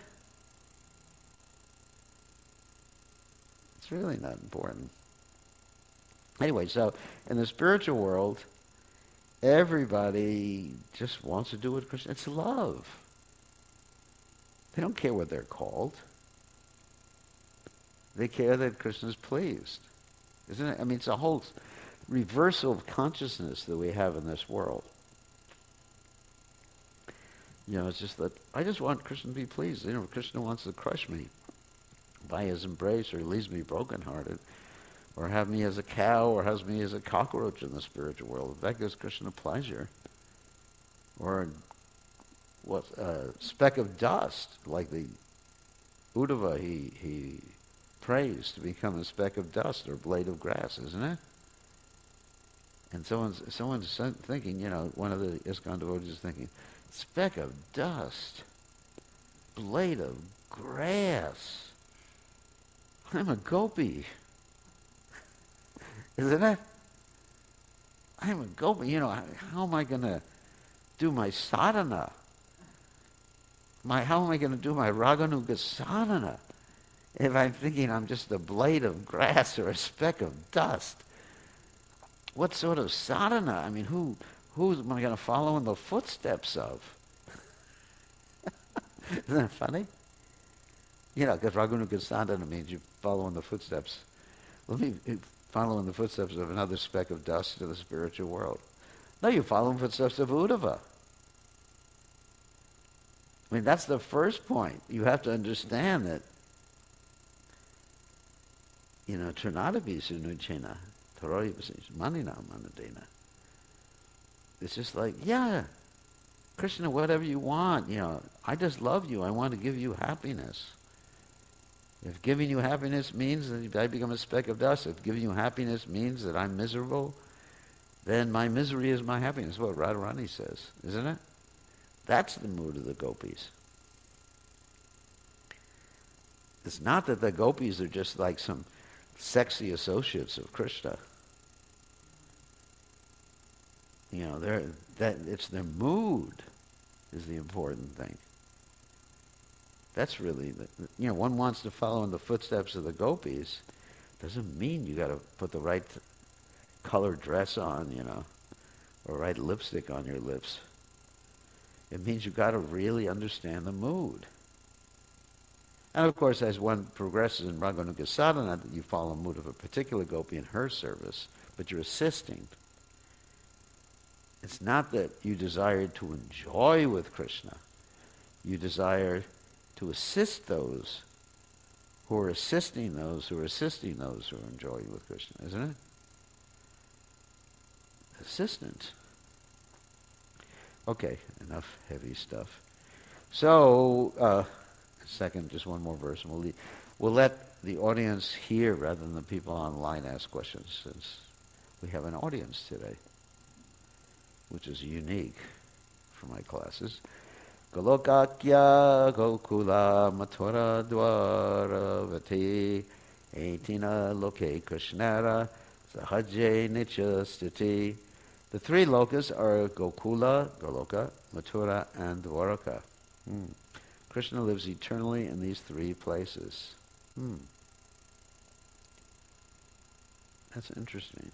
It's really not important. Anyway, so in the spiritual world, everybody just wants to do what Krishna... It's love. They don't care what they're called. They care that Krishna's pleased. Isn't it? I mean, it's a whole reversal of consciousness that we have in this world. You know, it's just that I just want Krishna to be pleased. You know, Krishna wants to crush me by his embrace, or he leaves me brokenhearted, or have me as a cow, or has me as a cockroach in the spiritual world. If that gives Krishna pleasure, or what a speck of dust, like the Uddhava he he prays to become a speck of dust or blade of grass, isn't it? And someone's someone's thinking, you know, one of the ISKCON devotees is thinking, speck of dust, blade of grass. I'm a gopi. Isn't it? I'm a gopi. You know, how am I going to do my sadhana? My, how am I going to do my raganuga sadhana if I'm thinking I'm just a blade of grass or a speck of dust? What sort of sadhana? I mean, who who am I going to follow in the footsteps of? Isn't that funny? You know, because raganuga sadhana means you follow in the footsteps. Let me follow in the footsteps of another speck of dust to the spiritual world. No, you follow in the footsteps of Uddhava. I mean, that's the first point. You have to understand that, you know, Trinadapi Sunuchena, Tarayapasi, Manina Manadena. It's just like, yeah, Krishna, whatever you want, you know, I just love you. I want to give you happiness. If giving you happiness means that I become a speck of dust, if giving you happiness means that I'm miserable, then my misery is my happiness. That's what Radharani says, isn't it? That's the mood of the gopis. It's not that the gopis are just like some sexy associates of Krishna. You know, they're, that it's their mood is the important thing. That's really, the, you know, one wants to follow in the footsteps of the gopis. Doesn't mean you got to put the right colored dress on, you know, or right lipstick on your lips. It means you got to really understand the mood. And of course, as one progresses in Raganuga sadhana, you follow the mood of a particular gopi in her service, but you're assisting. It's not that you desire to enjoy with Krishna. You desire to assist those who are assisting those who are assisting those who are enjoying with Krishna, isn't it? Assistant. Okay, enough heavy stuff. So, uh, second, just one more verse, and we'll leave. We'll let the audience here rather than the people online ask questions, since we have an audience today. which is unique for my classes. Golokakya Gokula Mathura Dwaravati Etina Loke Krishnara Sahaje Nitya Stiti. The three lokas are Gokula, Goloka, Mathura, and Dwaraka. Hmm. Krishna lives eternally in these three places. Hmm. That's interesting.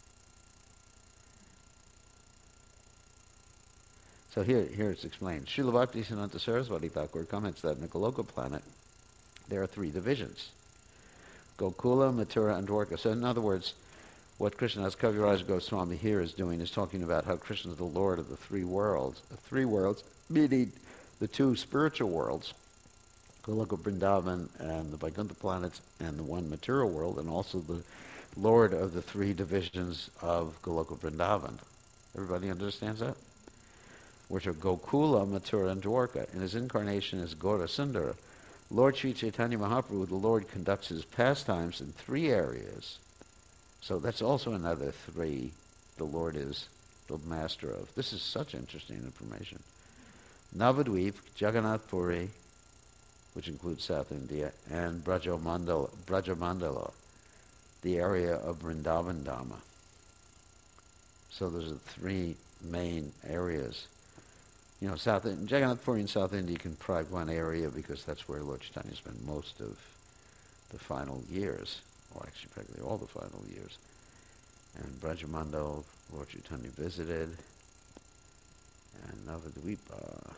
So here, here it's explained. Srila Bhaktisiddhanta Saraswati Thakur comments that in the Goloka planet, there are three divisions. Gokula, Mathura, and Dwarka. So in other words, what Krishnadas Kaviraj Goswami here is doing is talking about how Krishna is the Lord of the three worlds. The three worlds, meaning the two spiritual worlds, Goloka Vrindavan and the Vaikuntha planets, and the one material world, and also the Lord of the three divisions of Goloka Vrindavan. Everybody understands that? Which are Gokula, Mathura, and Dwarka. In his incarnation as Gaura Sundara, Lord Sri Chaitanya Mahaprabhu, the Lord, conducts his pastimes in three areas. So that's also another three the Lord is the master of. This is such interesting information. Navadvip, Jagannath Puri, which includes South India, and Brajamandala, Brajamandala, the area of Vrindavan Dhamma. So those are three main areas. You know, South Jagannath Puri in South India can pride one area because that's where Lord Chaitanya spent most of the final years, or actually practically all the final years. And Brajamandal, Lord Chaitanya visited, and Navadvipa.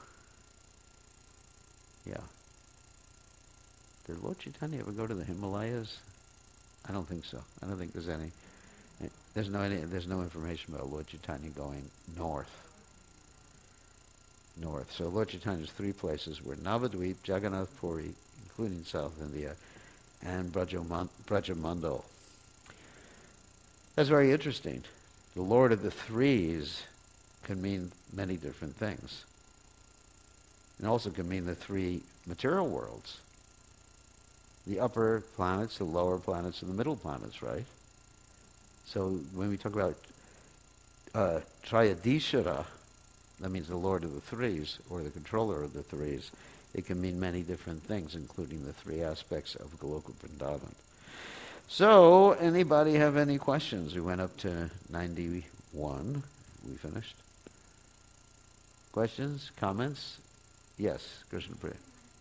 Yeah. Did Lord Chaitanya ever go to the Himalayas? I don't think so. I don't think there's any. There's no any, there's no information about Lord Chaitanya going north. North. So Lord Chaitanya's three places were Navadvip, Jagannath Puri, including South India, and Brajamandal. That's very interesting. The Lord of the Threes can mean many different things. It also can mean the three material worlds. The upper planets, the lower planets, and the middle planets, right? So when we talk about uh, Trayadishara, that means the Lord of the Threes, or the controller of the Threes, it can mean many different things, including the three aspects of Goloka Vrindavan. So, anybody have any questions? We went up to ninety-one. We finished. Questions? Comments? Yes, Krishna Priya.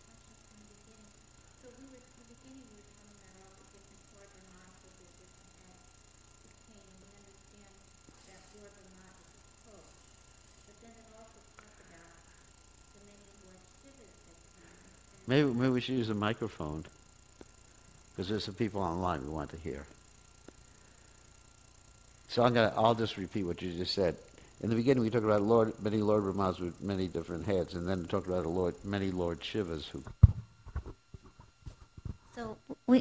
Maybe, maybe we should use a microphone, because there's some people online we want to hear. So I'm gonna, I'll just repeat what you just said. In the beginning, we talked about Lord, many Lord Brahmas with many different heads, and then we talked about a Lord, many Lord Shivas who. So we.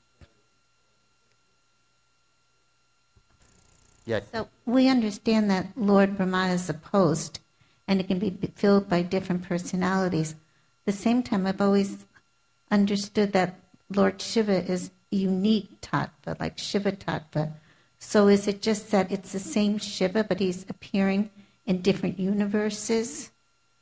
Yeah. So we understand that Lord Brahma is a post, and it can be filled by different personalities. At the same time, I've always understood that Lord Shiva is unique tattva, like Shiva tattva. So is it just that it's the same Shiva, but he's appearing in different universes?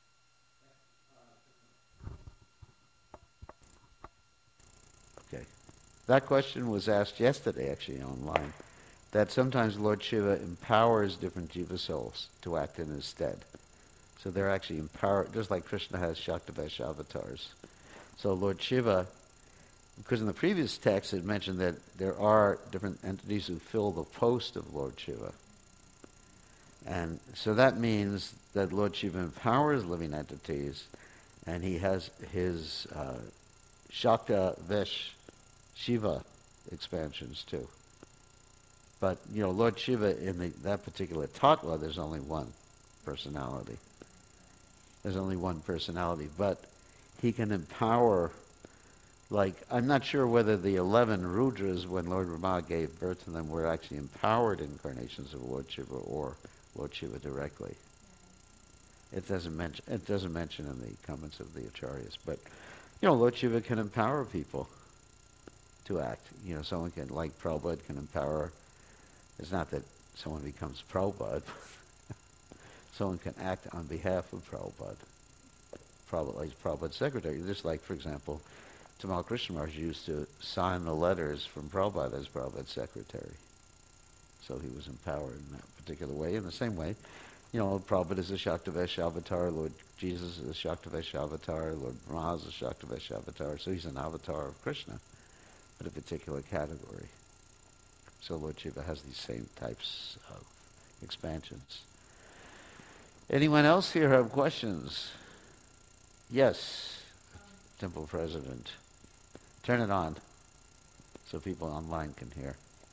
Okay. That question was asked yesterday, actually, online, that sometimes Lord Shiva empowers different jiva souls to act in his stead. So they're actually empowered, just like Krishna has Shaktavesh avatars. So Lord Shiva, because in the previous text it mentioned that there are different entities who fill the post of Lord Shiva. And so that means that Lord Shiva empowers living entities, and he has his uh, Shaktavesh Shiva expansions too. But, you know, Lord Shiva, in the, that particular tattva, there's only one personality. There's only one personality, but he can empower, like, I'm not sure whether the eleven Rudras, when Lord Brahma gave birth to them, were actually empowered incarnations of Lord Shiva or Lord Shiva directly. It doesn't mention, it doesn't mention in the comments of the Acharyas, but, you know, Lord Shiva can empower people to act. You know, someone can, like Prabhupada can empower, it's not that someone becomes Prabhupada, someone can act on behalf of Prabhupada. Prabhupada, like Prabhupada's secretary. Just like, for example, Tamal Krishna Maharaj used to sign the letters from Prabhupada as Prabhupada's secretary. So he was empowered in that particular way. In the same way, you know, Prabhupada is a Shaktavesh avatar, Lord Jesus is a Shaktavesh avatar, Lord Brahma is a Shaktavesh avatar, so he's an avatar of Krishna, but a particular category. So Lord Shiva has these same types of expansions. Anyone else here have questions? Yes, Temple President. Turn it on so people online can hear.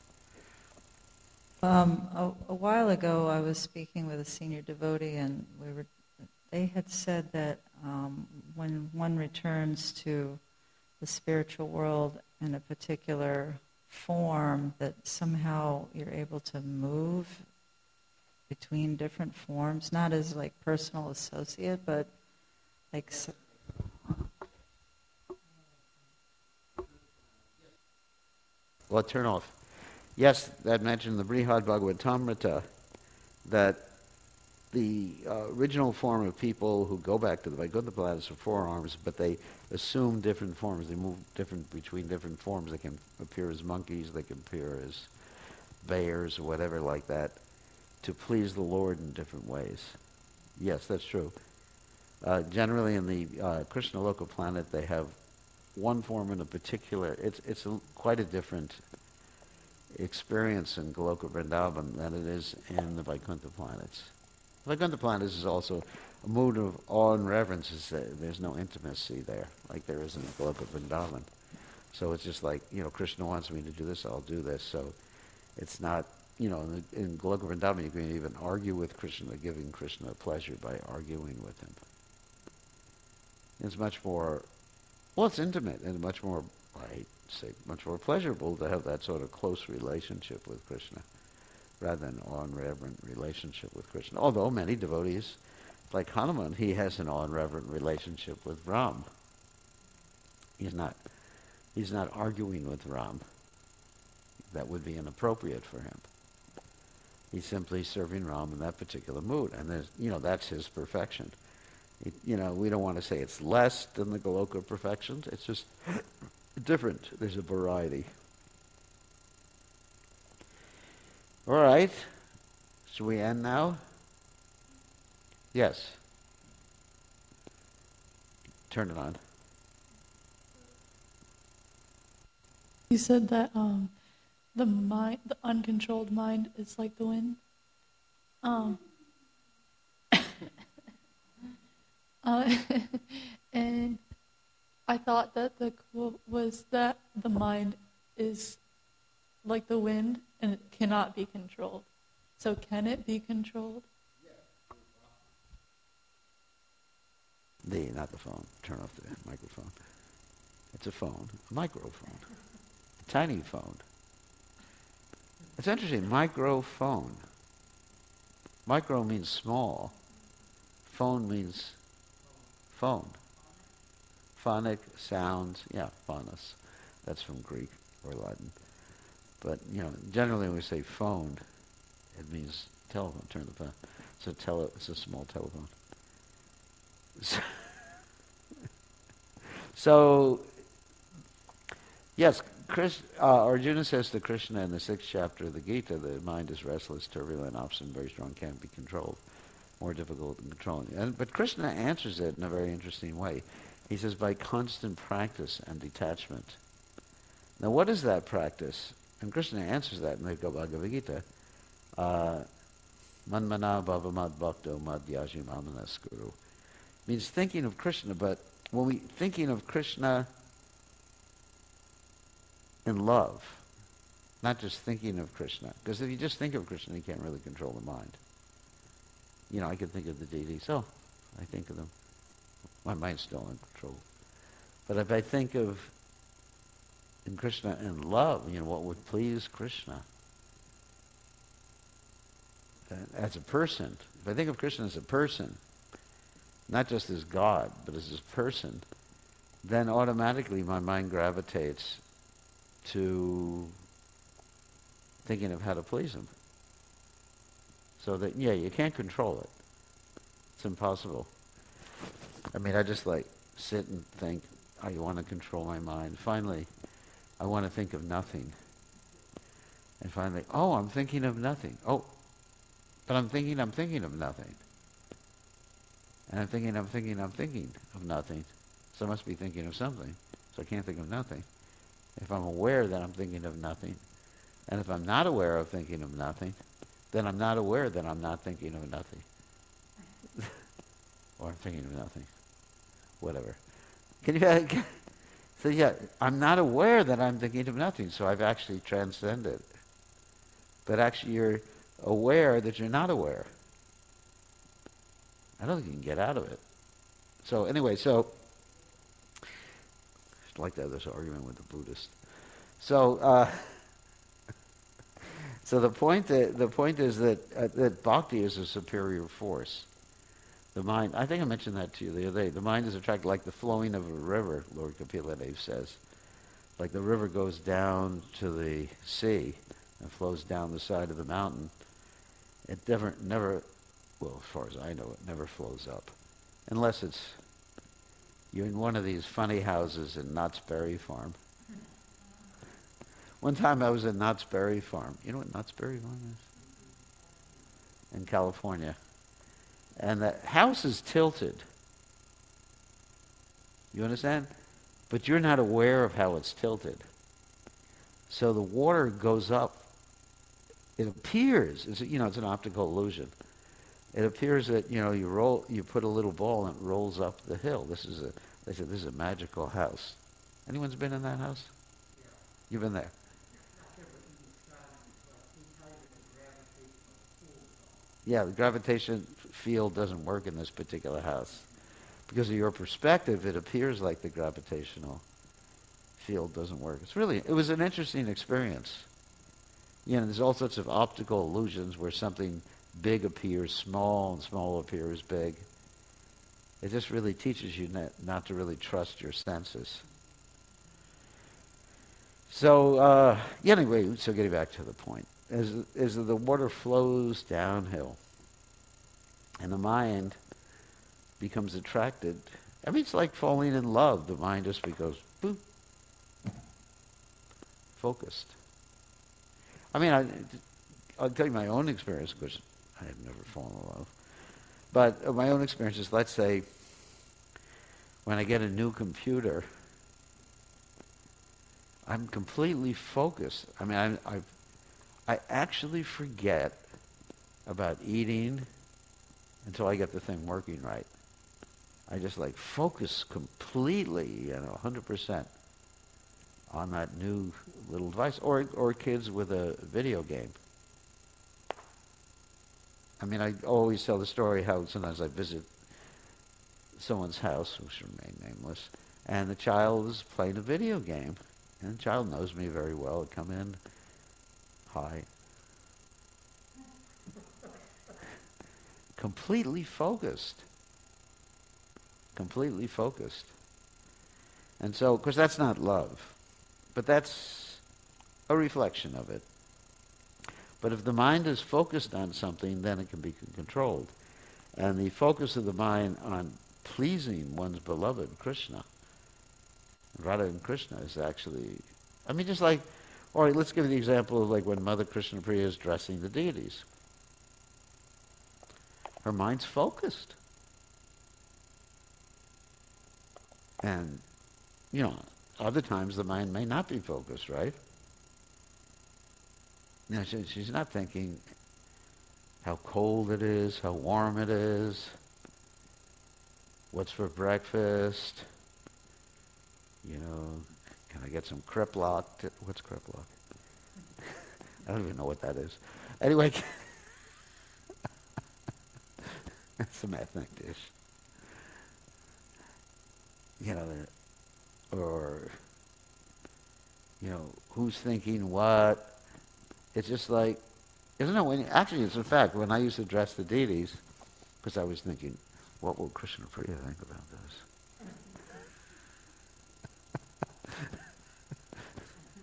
Um, a, a while ago, I was speaking with a senior devotee, and we were. They had said that um, when one returns to the spiritual world in a particular form, that somehow you're able to move between different forms, not as like personal associate, but like. Well, turn off. Yes, that mentioned the Brihad Bhagavatamrita, that the uh, original form of people who go back to the Vaikuntha Palace are four arms, but they assume different forms. They move different between different forms. They can appear as monkeys, they can appear as bears or whatever like that, to please the Lord in different ways. Yes, that's true. Uh, generally in the uh, Krishna Loka planet, they have one form in a particular. It's, it's a, quite a different experience in Goloka Vrindavan than it is in the Vaikuntha planets. The Vaikuntha planets is also a mood of awe and reverence. Is that there's no intimacy there, like there is in Goloka Vrindavan. So it's just like, you know, Krishna wants me to do this, I'll do this. So it's not, you know, in, the, in Goloka Vrindavan you can even argue with Krishna, giving Krishna pleasure by arguing with him. It's much more, well, it's intimate and much more, I say, much more pleasurable to have that sort of close relationship with Krishna rather than awe and reverent relationship with Krishna. Although many devotees, like Hanuman, he has an awe and reverent relationship with Ram. He's not, he's not arguing with Ram. That would be inappropriate for him. He's simply serving Ram in that particular mood, and there's, you know, that's his perfection. It, you know, we don't want to say it's less than the Goloka perfections. It's just different. There's a variety. All right. Should we end now? Yes. Turn it on. You said that um, the mind, the uncontrolled mind, is like the wind. Um, uh, and I thought that the quote was that the mind is like the wind and it cannot be controlled. So can it be controlled? The, not the phone. Turn off the microphone. It's a phone, a microphone, a tiny phone. It's interesting, microphone. Micro means small. Phone means phone. Phonic, sound, yeah, phonos. That's from Greek or Latin. But, you know, generally when we say phone, it means telephone, turn the phone. It's a, tele, it's a small telephone. So, so yes, Chris, uh, Arjuna says to Krishna in the sixth chapter of the Gita, the mind is restless, turbulent, obstinate, very strong, can't be controlled, more difficult than controlling. And, but Krishna answers it in a very interesting way. He says, by constant practice and detachment. Now, what is that practice? And Krishna answers that in the Bhagavad Gita. Manmana bhavamad bhakto madhyaji mamanas guru. Means thinking of Krishna, but when we thinking of Krishna in love, not just thinking of Krishna. Because if you just think of Krishna, you can't really control the mind. You know, I can think of the deities. Oh, I think of them. My mind's still in control. But if I think of in Krishna in love, you know, what would please Krishna uh, as a person. If I think of Krishna as a person, not just as God, but as a person, then automatically my mind gravitates to thinking of how to please him. So that, yeah, you can't control it. It's impossible. I mean, I just like sit and think, I want to control my mind. Finally, I want to think of nothing. And finally, oh, I'm thinking of nothing. Oh, but I'm thinking I'm thinking of nothing. And I'm thinking I'm thinking I'm thinking of nothing. So I must be thinking of something. So I can't think of nothing. If I'm aware that I'm thinking of nothing, and if I'm not aware of thinking of nothing, then I'm not aware that I'm not thinking of nothing. Or I'm thinking of nothing. Whatever. Can you, so yeah, I'm not aware that I'm thinking of nothing, so I've actually transcended. But actually you're aware that you're not aware. I don't think you can get out of it. So anyway, so, I'd like to have this argument with the Buddhist. So, uh, so the point that, the point is that uh, that bhakti is a superior force. The mind, I think I mentioned that to you the other day. The mind is attracted like the flowing of a river, Lord Kapila Dev says. Like the river goes down to the sea and flows down the side of the mountain. It never, never, well, as far as I know, it never flows up. Unless it's, you're in one of these funny houses in Knott's Berry Farm. One time I was at Knott's Berry Farm. You know what Knott's Berry Farm is? In California. And the house is tilted. You understand? But you're not aware of how it's tilted. So the water goes up. It appears, it's, you know, it's an optical illusion. It appears that, you know, you roll, you put a little ball and it rolls up the hill. This is a, they said, this is a magical house. Anyone's been in that house? Yeah. You've been there? Yeah, the gravitation field doesn't work in this particular house. Because of your perspective, it appears like the gravitational field doesn't work. It's really, it was an interesting experience. You know, there's all sorts of optical illusions where something big appears small and small appears big. It just really teaches you not, not to really trust your senses. So, uh, yeah, anyway, so getting back to the point. As, as the water flows downhill and the mind becomes attracted, I mean, it's like falling in love. The mind just goes, boop, focused. I mean, I, I'll tell you my own experience, because I have never fallen in love. But my own experience is, let's say, when I get a new computer, I'm completely focused. I mean, I, I, I actually forget about eating until I get the thing working right. I just like focus completely, you know, one hundred percent on that new little device. Or, or kids with a video game. I mean, I always tell the story how sometimes I visit someone's house, which will remain nameless, and the child is playing a video game. And the child knows me very well. I come in, hi. Completely focused. Completely focused. And so, because that's not love, but that's a reflection of it. But if the mind is focused on something, then it can be controlled. And the focus of the mind on pleasing one's beloved, Krishna, Radha and Krishna, is actually, I mean, just like, all right, let's give the example of like when Mother Krishna Priya is dressing the deities. Her mind's focused. And, you know, other times the mind may not be focused, right? You know, she, she's not thinking how cold it is, how warm it is, what's for breakfast, you know, can I get some Kriplock? What's Kriplock? I don't even know what that is. Anyway, it's an ethnic dish. You know, or, you know, who's thinking what? It's just like, isn't it? When, actually, it's a fact. When I used to address the deities, because I was thinking, what will Krishna Priya think about this?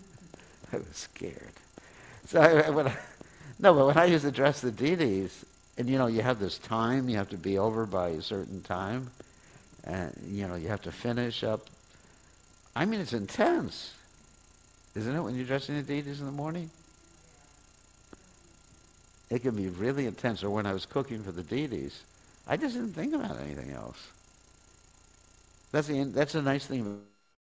I was scared. So I, when I, no, but when I used to address the deities, and you know, you have this time, you have to be over by a certain time, and you know, you have to finish up. I mean, it's intense, isn't it, when you're dressing the deities in the morning? It can be really intense. Or when I was cooking for the deities, I just didn't think about anything else. That's the that's the nice thing.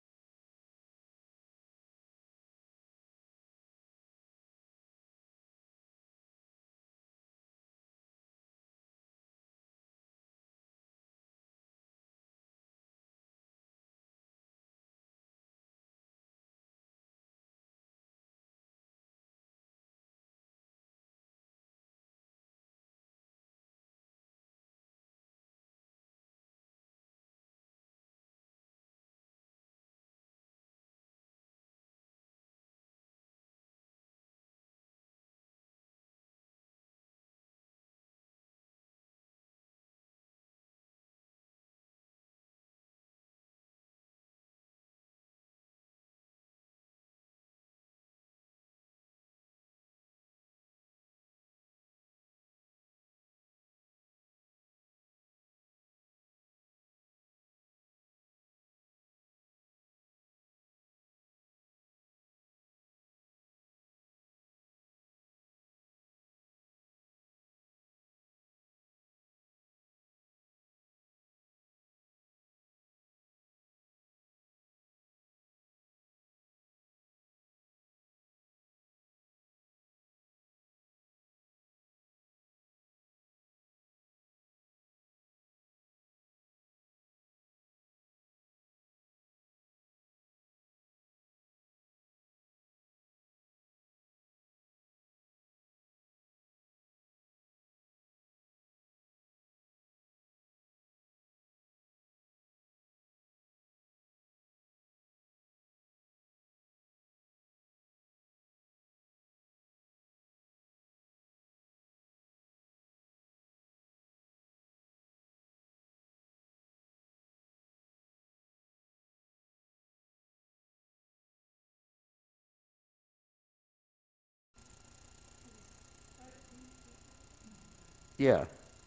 Yeah.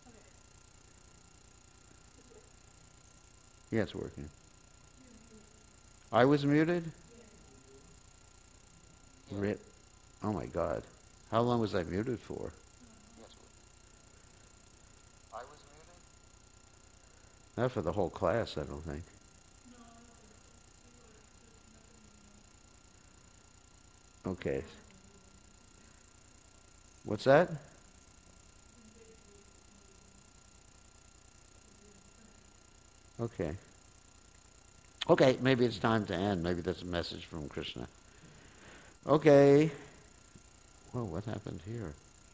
Yeah, it's working. I was muted? Re- oh my God. How long was I muted for? I was muted? Not for the whole class, I don't think. Okay. What's that? Okay. Okay, maybe it's time to end. Maybe that's a message from Krishna. Okay. Whoa, what happened here?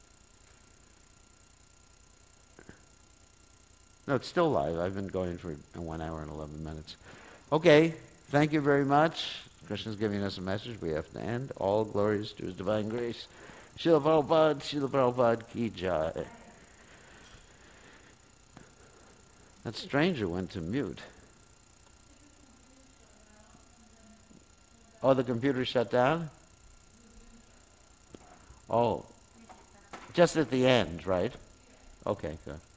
No, it's still live. I've been going for one hour and eleven minutes. Okay, thank you very much. Krishna's giving us a message. We have to end. All glories to His divine grace. Srila Prabhupada, Srila Prabhupada ki jai. That stranger went to mute. Oh, the computer shut down? Oh, just at the end, right? Okay, good.